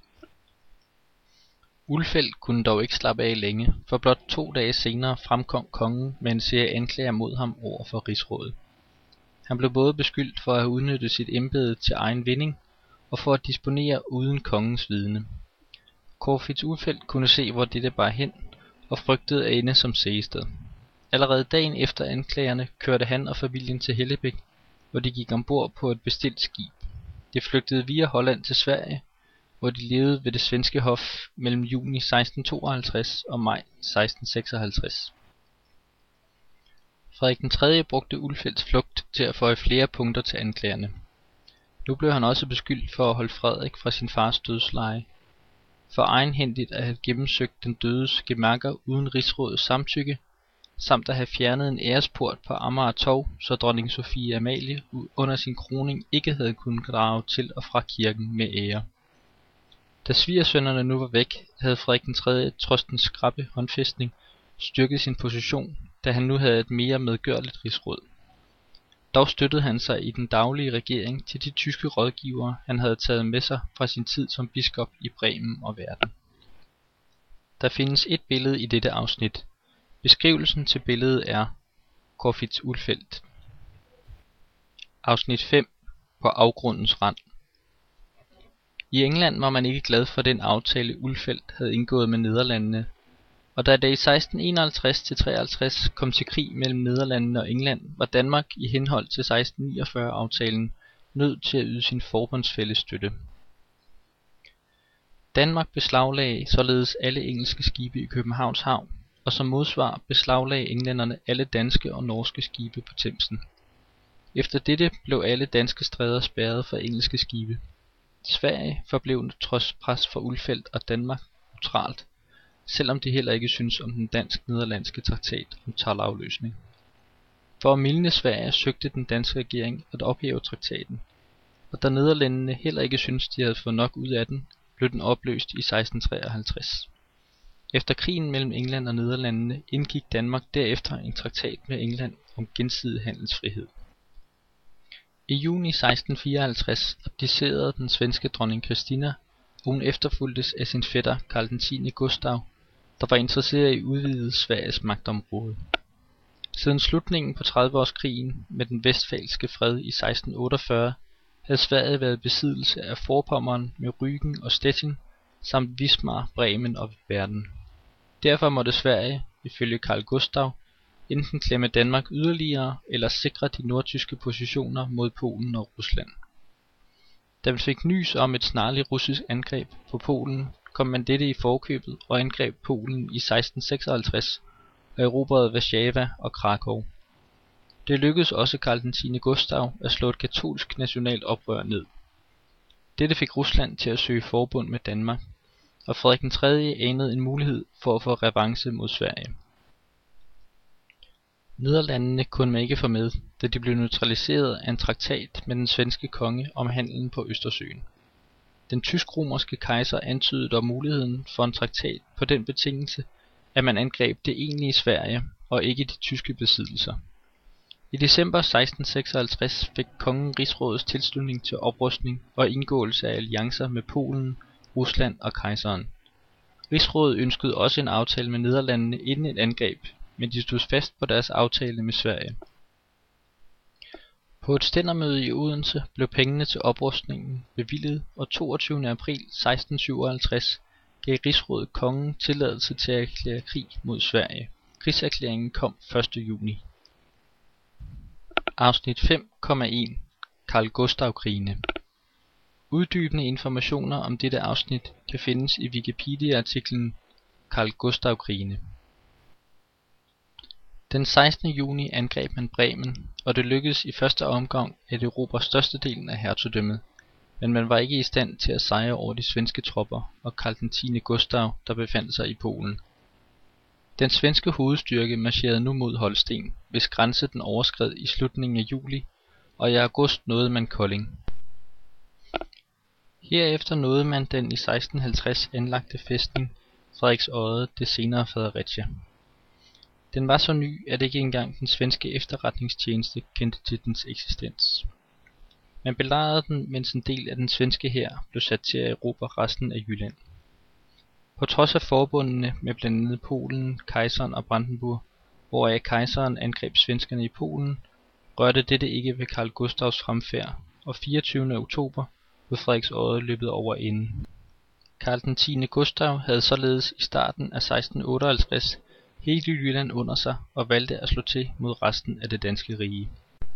Ulfeldt kunne dog ikke slappe af længe, for blot to dage senere fremkom kongen med en serie anklager mod ham over for rigsrådet. Han blev både beskyldt for at have udnyttet sit embede til egen vinding, og for at disponere uden kongens vidne. Corfitz Ulfeldt kunne se, hvor dette bar hen, og frygtede at ende som sægested. Allerede dagen efter anklagerne kørte han og familien til Hellebæk, hvor de gik ombord på et bestilt skib. De flygtede via Holland til Sverige, hvor de levede ved det svenske hof mellem juni seksten tooghalvtreds og maj seksten seksoghalvtreds. Frederik den tredje brugte Ulfeldts flugt til at føje flere punkter til anklagerne. Nu blev han også beskyldt for at holde Frederik fra sin fars dødsleje, for egenhændigt at have gennemsøgt den dødes gemærker uden rigsrådets samtykke, samt at have fjernet en æresport på Amager Torv, så dronning Sophie Amalie under sin kroning ikke havde kunnet drage til og fra kirken med ære. Da svigersønnerne nu var væk, havde Frederik den tredje trods den skrappe håndfæstning styrket sin position, da han nu havde et mere medgørligt rigsråd. Dog støttede han sig i den daglige regering til de tyske rådgivere, han havde taget med sig fra sin tid som biskop i Bremen og Verden. Der findes et billede i dette afsnit. Beskrivelsen til billedet er Corfitz Ulfeldt. Afsnit fem. På afgrundens rand. I England var man ikke glad for den aftale Ulfeldt havde indgået med Nederlandene, og da det i seksten enoghalvtreds til treoghalvtreds kom til krig mellem Nederlandene og England, var Danmark i henhold til seksten niogfyrre-aftalen nødt til at yde sin forbundsfælles støtte. Danmark beslaglagde således alle engelske skibe i Københavns havn, og som modsvar beslaglagde englænderne alle danske og norske skibe på Themsen. Efter dette blev alle danske stræder spærret for engelske skibe. Sverige forblev trods pres fra Ulfeldt og Danmark neutralt, selvom de heller ikke synes om den dansk-nederlandske traktat om toldafløsning. For at mildne Sverige søgte den danske regering at ophæve traktaten, og da Nederlandene heller ikke syntes de havde fået nok ud af den, blev den opløst i seksten treoghalvtreds. Efter krigen mellem England og Nederlandene indgik Danmark derefter en traktat med England om gensidig handelsfrihed. I juni seksten fireoghalvtreds abdicerede den svenske dronning Christina, og hun efterfulgtes af sin fætter Karl den tiende Gustav, der var interesseret i udvidet Sveriges magtområde. Siden slutningen på tredive-årskrigen med den vestfalske fred i seksten otteogfyrre havde Sverige været i besiddelse af Forpommern med Rügen og Stettin, samt Wismar, Bremen og Verden. Derfor måtte Sverige, ifølge Karl Gustav, enten klemme Danmark yderligere eller sikre de nordtyske positioner mod Polen og Rusland. Da man fik nys om et snarligt russisk angreb på Polen, kom man dette i forkøbet og angreb Polen i seksten seksoghalvtreds og erobrede Warszawa og Krakow. Det lykkedes også Karl den tiende Gustav at slå et katolsk nationalt oprør ned. Dette fik Rusland til at søge forbund med Danmark, og Frederik den tredje anede en mulighed for at få revanche mod Sverige. Nederlandene kunne man ikke få med, da de blev neutraliseret af en traktat med den svenske konge om handelen på Østersøen. Den tysk-romerske kejser antydede dog muligheden for en traktat på den betingelse, at man angreb det egentlige Sverige og ikke de tyske besiddelser. I december seksten seksoghalvtreds fik kongen rigsrådets tilslutning til oprustning og indgåelse af alliancer med Polen, Rusland og kejseren. Rigsrådet ønskede også en aftale med Nederlandene inden et angreb, men de stod fast på deres aftale med Sverige. På et stændermøde i Odense blev pengene til oprustningen bevilget, og toogtyvende april seksten syvoghalvtreds gav rigsrådet kongen tilladelse til at erklære krig mod Sverige. Krigserklæringen kom første juni. Afsnit fem komma en Carl Gustaf-krigene. Uddybende informationer om dette afsnit kan findes i Wikipedia-artiklen Carl Gustaf-krigene. Den sekstende juni angreb man Bremen, og det lykkedes i første omgang at erobre størstedelen af hertugdømmet, men man var ikke i stand til at sejre over de svenske tropper og Karl den tiende Gustav, der befandt sig i Polen. Den svenske hovedstyrke marcherede nu mod Holsten, hvis grænse den overskred i slutningen af juli, og i august nåede man Kolding. Herefter nåede man den i seksten halvtreds anlagte fæstning Frederiksodde, det senere Fredericia. Den var så ny, at ikke engang den svenske efterretningstjeneste kendte til dens eksistens. Man belejrede den, mens en del af den svenske hær blev sat til at erobre resten af Jylland. På trods af forbundene med blandt andet Polen, kejseren og Brandenburg, hvoraf kejseren angreb svenskerne i Polen, rørte dette ikke ved Carl Gustavs fremfærd, og fireogtyvende oktober blev Frederiksodde løbet over ende. Karl den tiende Gustav havde således i starten af seksten otteoghalvtreds hele Jylland under sig og valgte at slå til mod resten af det danske rige.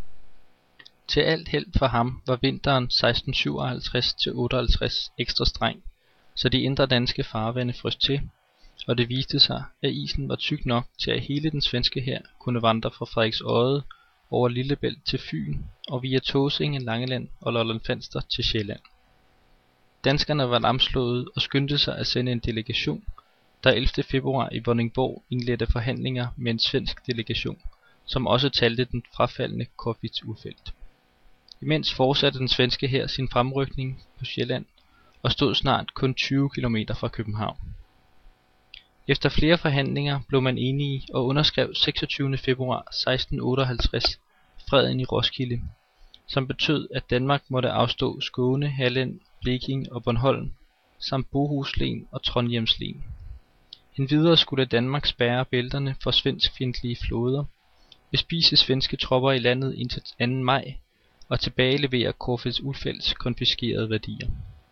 Til alt held for ham var vinteren seksten syvoghalvtreds til otteoghalvtreds ekstra streng, så de indre danske farvande frøs til, og det viste sig, at isen var tyk nok til at hele den svenske hær kunne vandre fra Frederiksodde over Lillebælt til Fyn og via Tåsinge, Langeland og Lolland-Falster til Sjælland. Danskerne var lamslået og skyndte sig at sende en delegation, der ellevte februar i Vordingborg indledte forhandlinger med en svensk delegation, som også talte den frafaldne Corfitz-Ulfeldt. Imens fortsatte den svenske hær sin fremrykning på Sjælland og stod snart kun tyve kilometer fra København. Efter flere forhandlinger blev man enige og underskrev seksogtyvende februar seksten otteoghalvtreds freden i Roskilde, som betød, at Danmark måtte afstå Skåne, Halland, Blekinge og Bornholm, samt Bohuslen og Trondhjemslen. Endvidere skulle Danmark spærre bælterne for svenskfjendtlige flåder, bespise svenske tropper i landet indtil anden maj og tilbagelevere Corfitz-Ulfeldts konfiskerede værdier.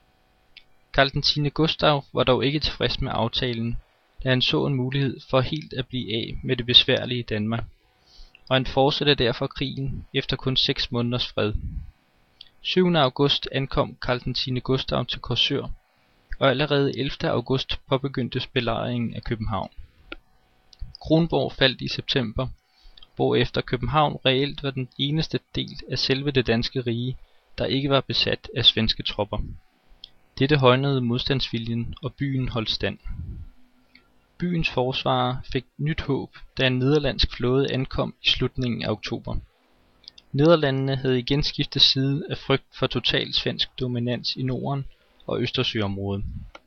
Karl den tiende Gustav var dog ikke tilfreds med aftalen, da han så en mulighed for helt at blive af med det besværlige Danmark, og han fortsatte derfor krigen efter kun seks måneders fred. syvende august ankom Karl den tiende Gustav til Korsør, og allerede ellevte august påbegyndtes belejringen af København. Kronborg faldt i september, hvorefter København reelt var den eneste del af selve det danske rige, der ikke var besat af svenske tropper. Dette højnede modstandsviljen, og byen holdt stand. Byens forsvarere fik nyt håb, da en nederlandsk flåde ankom i slutningen af oktober. Nederlandene havde igen skiftet side af frygt for total svensk dominans i Norden og Østersøområdet.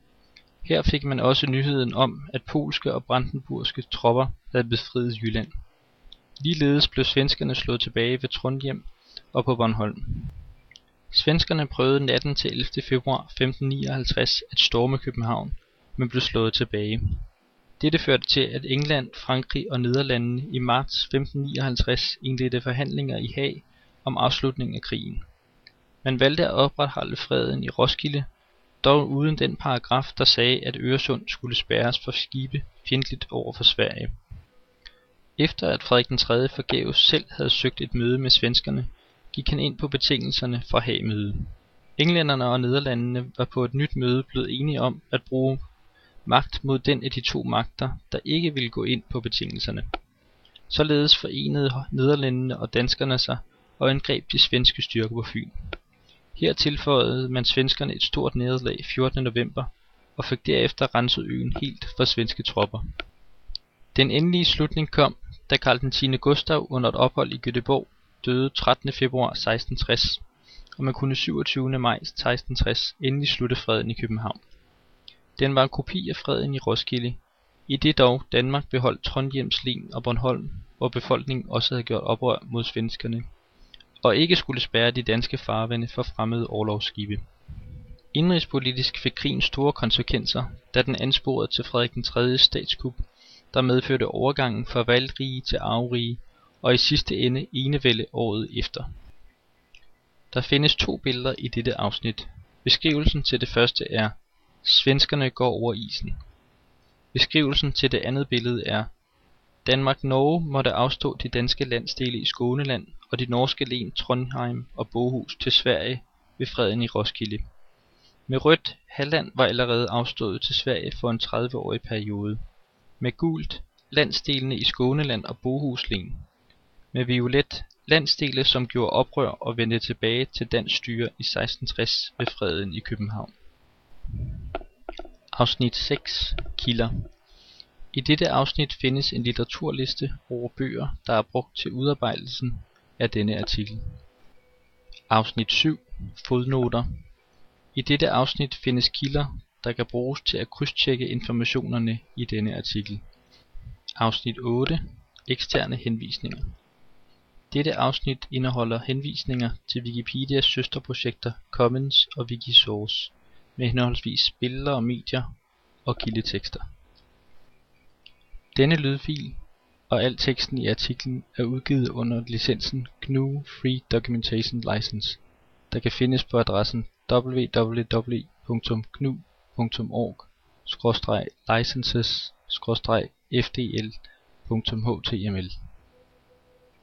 Her fik man også nyheden om, at polske og brandenburgske tropper havde befriet Jylland. Ligeledes blev svenskerne slået tilbage ved Trondhjem og på Bornholm. Svenskerne prøvede natten til ellevte februar femten nioghalvtreds at storme København, men blev slået tilbage. Dette førte til, at England, Frankrig og Nederlandene i marts femten nioghalvtreds indledte forhandlinger i Haag om afslutning af krigen. Man valgte at opretholde freden i Roskilde, dog uden den paragraf, der sagde, at Øresund skulle spærres for skibe fjendtligt over for Sverige. Efter at Frederik den tredje forgæves selv havde søgt et møde med svenskerne, gik han ind på betingelserne for Haag-mødet. Englænderne og Nederlandene var på et nyt møde blevet enige om at bruge magt mod den af de to magter, der ikke ville gå ind på betingelserne. Således forenede Nederlandene og danskerne sig og angreb de svenske styrker på Fyn. Her tilføjede man svenskerne et stort nederlag fjortende november og fik derefter renset øen helt for svenske tropper. Den endelige slutning kom, da Karl den tiende Gustav under et ophold i Göteborg døde trettende februar seksten tres, og man kunne syvogtyvende maj seksten tres endelig slutte freden i København. Den var en kopi af freden i Roskilde, i det dog Danmark beholdt Trondhjemslen og Bornholm, hvor befolkningen også havde gjort oprør mod svenskerne, og ikke skulle spærre de danske farvande for fremmede orlogsskibe. Indenrigspolitisk fik krigen store konsekvenser, da den ansporede til Frederik den tredjes statskup, der medførte overgangen fra valgrige til arverige, og i sidste ende enevælde året efter. Der findes to billeder i dette afsnit. Beskrivelsen til det første er: Svenskerne går over isen. Beskrivelsen til det andet billede er: Danmark-Norge måtte afstå de danske landsdele i Skåneland og de norske len Trondheim og Bohus til Sverige ved freden i Roskilde. Med rødt, Halland var allerede afstået til Sverige for en tredive-årig periode. Med gult, landsdelene i Skåneland og Bohuslen. Med violet, landsdele som gjorde oprør og vendte tilbage til dansk styre i seksten tres ved freden i København. Afsnit seks. Kilder. I dette afsnit findes en litteraturliste over bøger, der er brugt til udarbejdelsen af denne artikel. Afsnit syv. Fodnoter. I dette afsnit findes kilder, der kan bruges til at krydstjekke informationerne i denne artikel. Afsnit otte. Eksterne henvisninger. Dette afsnit indeholder henvisninger til Wikipedias søsterprojekter Commons og Wikisource, med henholdsvis billeder og medier og kildetekster. Denne lydfil og al teksten i artiklen er udgivet under licensen G N U Free Documentation License, der kan findes på adressen w w w punktum g n u punktum org skråstreg licenses skråstreg f d l punktum h t m l.